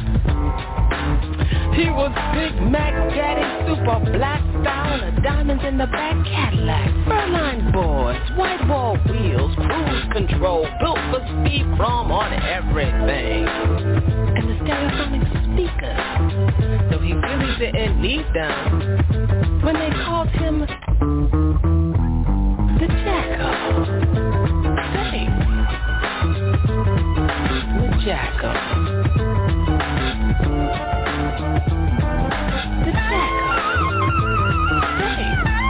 He was Big Mac Daddy, super black style, and diamonds in the back Cadillac. Furline boards, white wall wheels, cruise control, built for speed, chrome on everything. And the stereophonic speakers, so he really didn't need them. When they called him the Jackal. Say, the Jackal. The Jackal. Say,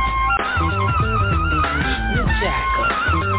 the Jackal.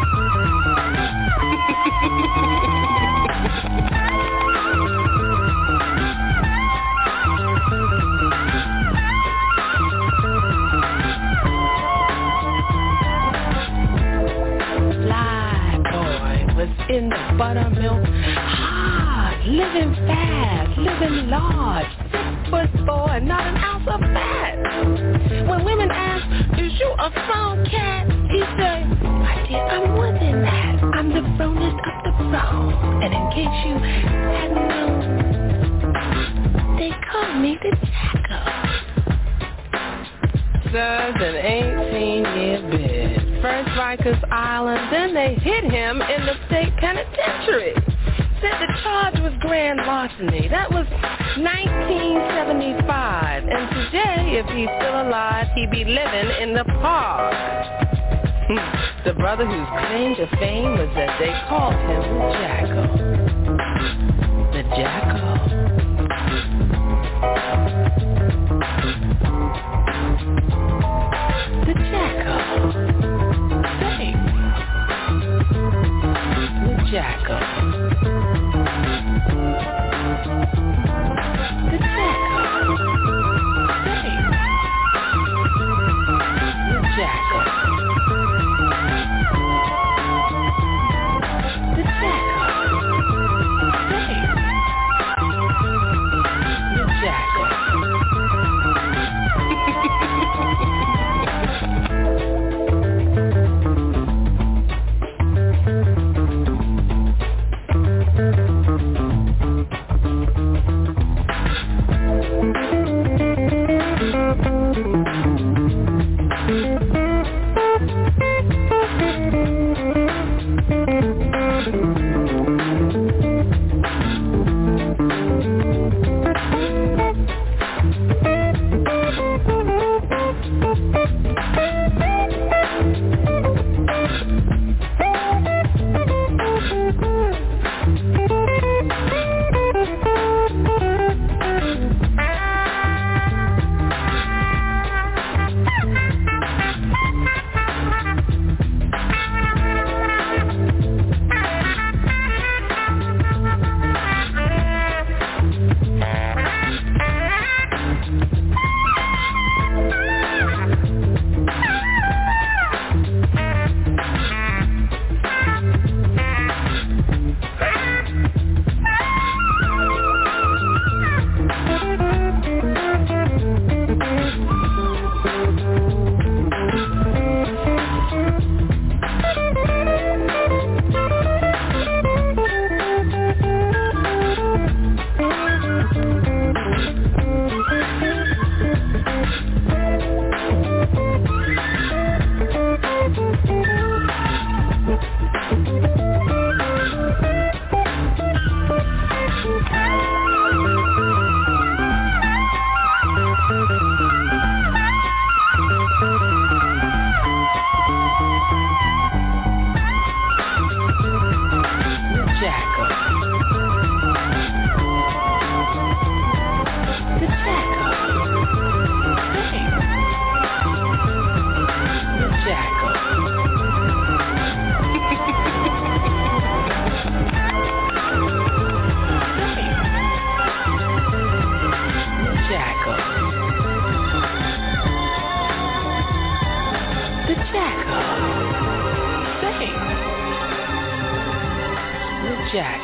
In the buttermilk, hard, living fast, living large, 6'4", not an ounce of fat. When women ask, is you a phone cat? He say, my dear, I'm more than that. I'm the phonest of the phone. And in case you hadn't known, they call me the Jackal. Served an 18-year bid. First Rikers Island, then they hit him in the state penitentiary. Said the charge was grand larceny. That was 1975. And today, if he's still alive, he'd be living in the park. The brother whose claim to fame was that they called him the Jackal. The Jackal. The Jackal. Say, the Jackal. The Jackal. Say, the Jackal. The Jackal. Say, the Jackal. Jack.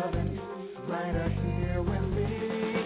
loving right here with me.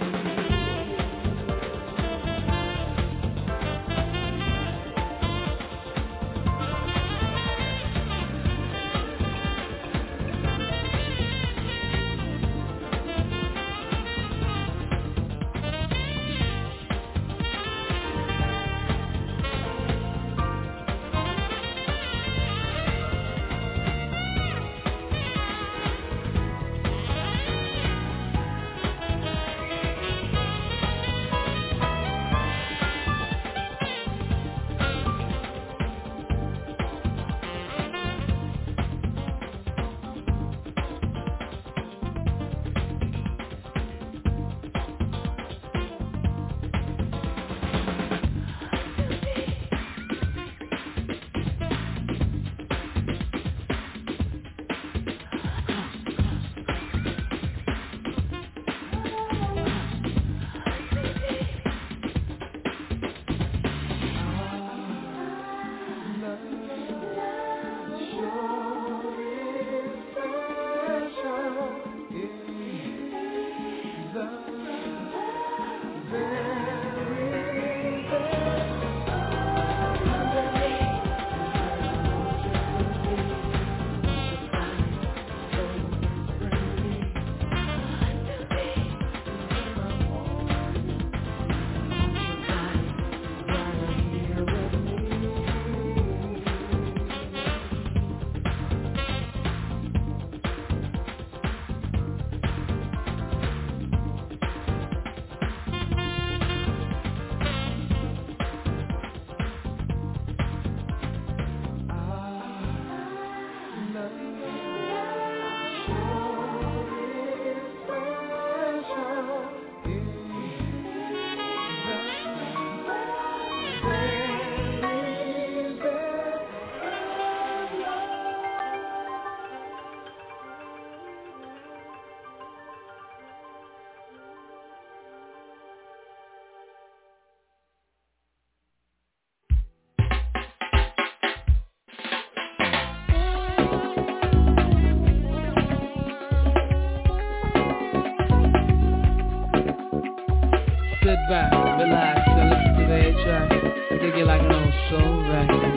Sit back, relax, and listen to the 8-track. I dig it like an old soul record.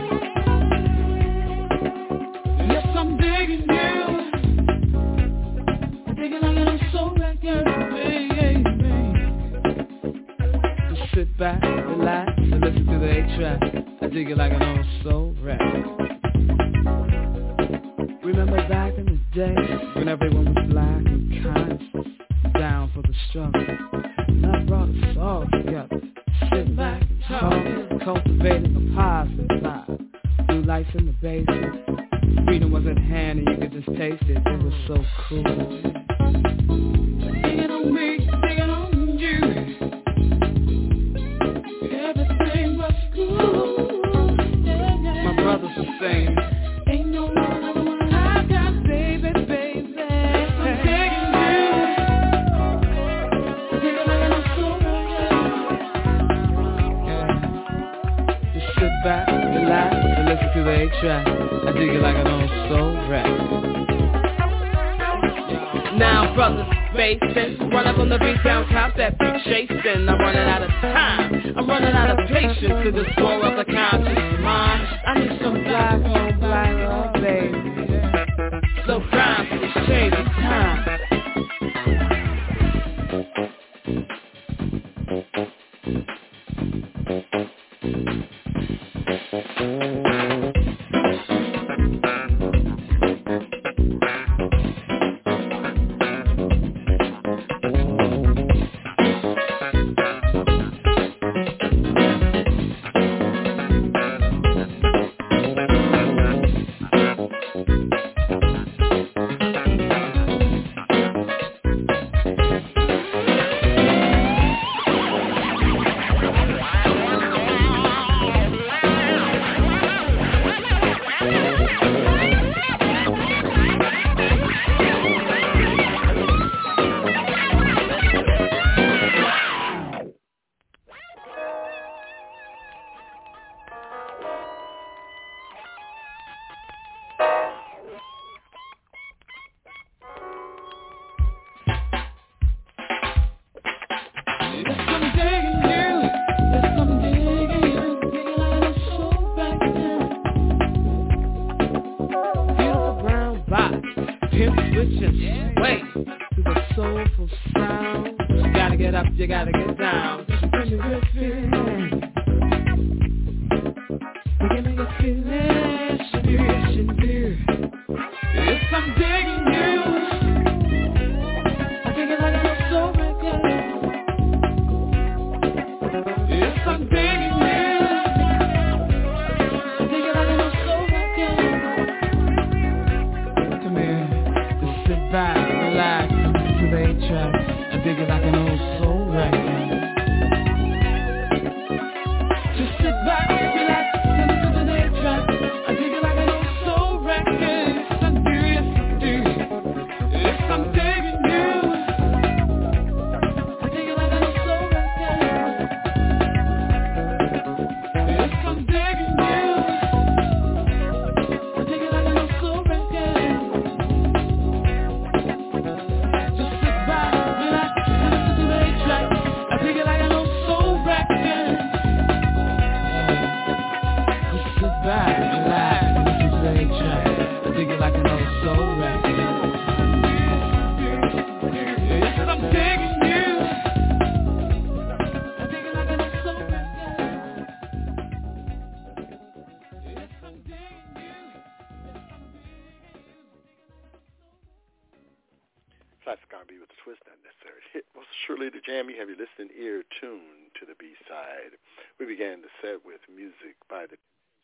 Yes, I'm digging you. I dig it like an old soul record, baby. Just sit back, relax, and listen to the 8-track. I dig it like an old soul record. Remember back in the day when everyone was black and kind, down for the struggle. That brought us all together, sitting back and talking, cultivating a positive vibe. Blue lights in the basement, freedom was at hand and you could just taste it. It was so cool. Digging on me, digging on you. Everything was cool. My brothers were saying, ain't no one other one I got, baby, baby. I'm digging you. Sit back, relax, and listen to the 8-track. I dig it like an old soul record. Now, brothers, basing, run up on the beat down top, that big chasing. I'm running out of time, I'm running out of patience to this war of the conscious mind. I need some black on black love, baby. So grind for this change of time. switch and sway to the soulful sound. You gotta get up, you gotta get down. Give me good feeling. Give me good feeling. Shabir. Yes, I'm digging you. I think it's like I'm so regular. Yes, I'm digging you. I think it's like I'm so regular. Come here, just sit back, relax, listen to the 8-track. I dig it like an old soul record. Just sit back, relax, listen to the 8-track. I dig it like an old soul record. Yes, I do, yes, I do. Yes, I'm digging you. I dig it like an old soul record. Yes, I'm digging you. I dig it like an old soul record. Just sit back, relax, listen to the 8-track. I dig it like an old soul record. Just sit back, relax, listen to the 8-track. I dig it like an old soul record. Yes, I'm digging you. I dig it like an old soul record. Yes, I'm digging you. Classic R&B with a twist, not necessarily hit. Most surely the jam. You have your listening ear tuned to the B-side. We began the set with music by the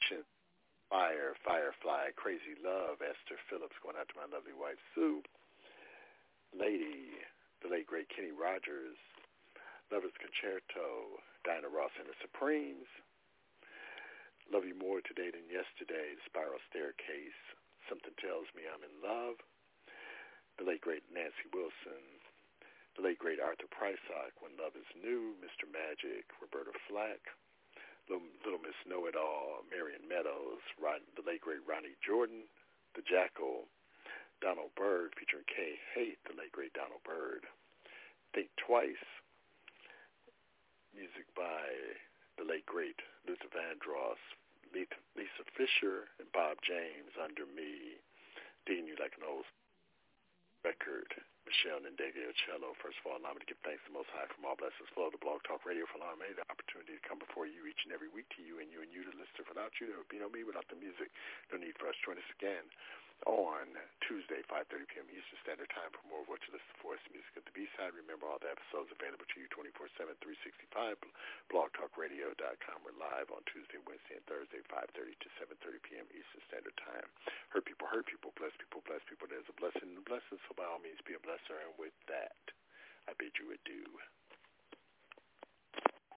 Firefly, Crazy Love, Esther Phillips, going out to my lovely wife Sue, Lady, the late great Kenny Rogers, Lover's Concerto, Diana Ross and the Supremes, Love You More Today Than Yesterday, Spiral Staircase, Something Tells Me I'm in Love, the late great Nancy Wilson, the late great Arthur Prysock, When Love Is New, Mr. Magic, Roberta Flack, Little Miss Know-It-All, Marion Meadows, the late great Ronnie Jordan, The Jackal, Donald Byrd featuring Kay Haight, the late great Donald Byrd, Think Twice, music by the late great Luther Vandross, Lisa Fisher and Bob James, Under Me, Digging You Like an Old Record, Michelle Ndegeocello. First of all, allow me to give thanks to the Most High from all blessings flow to Blog Talk Radio for allowing me the opportunity to come before you each and every week to you and you to listen. Without you, there would be no me. Without the music, no need for us. Join us again on Tuesday, 5:30 p.m. Eastern Standard Time for more of what you listen for. It's music at the B-side. Remember, all the episodes available to you 24/7, 365. BlogTalkRadio.com. We're live on Tuesday, Wednesday, and Thursday, 5:30 to 7:30 p.m. Eastern Standard Time. Hurt people, bless people, bless people. There's a blessing in the blessing, so by all means be a blesser. And with that, I bid you adieu.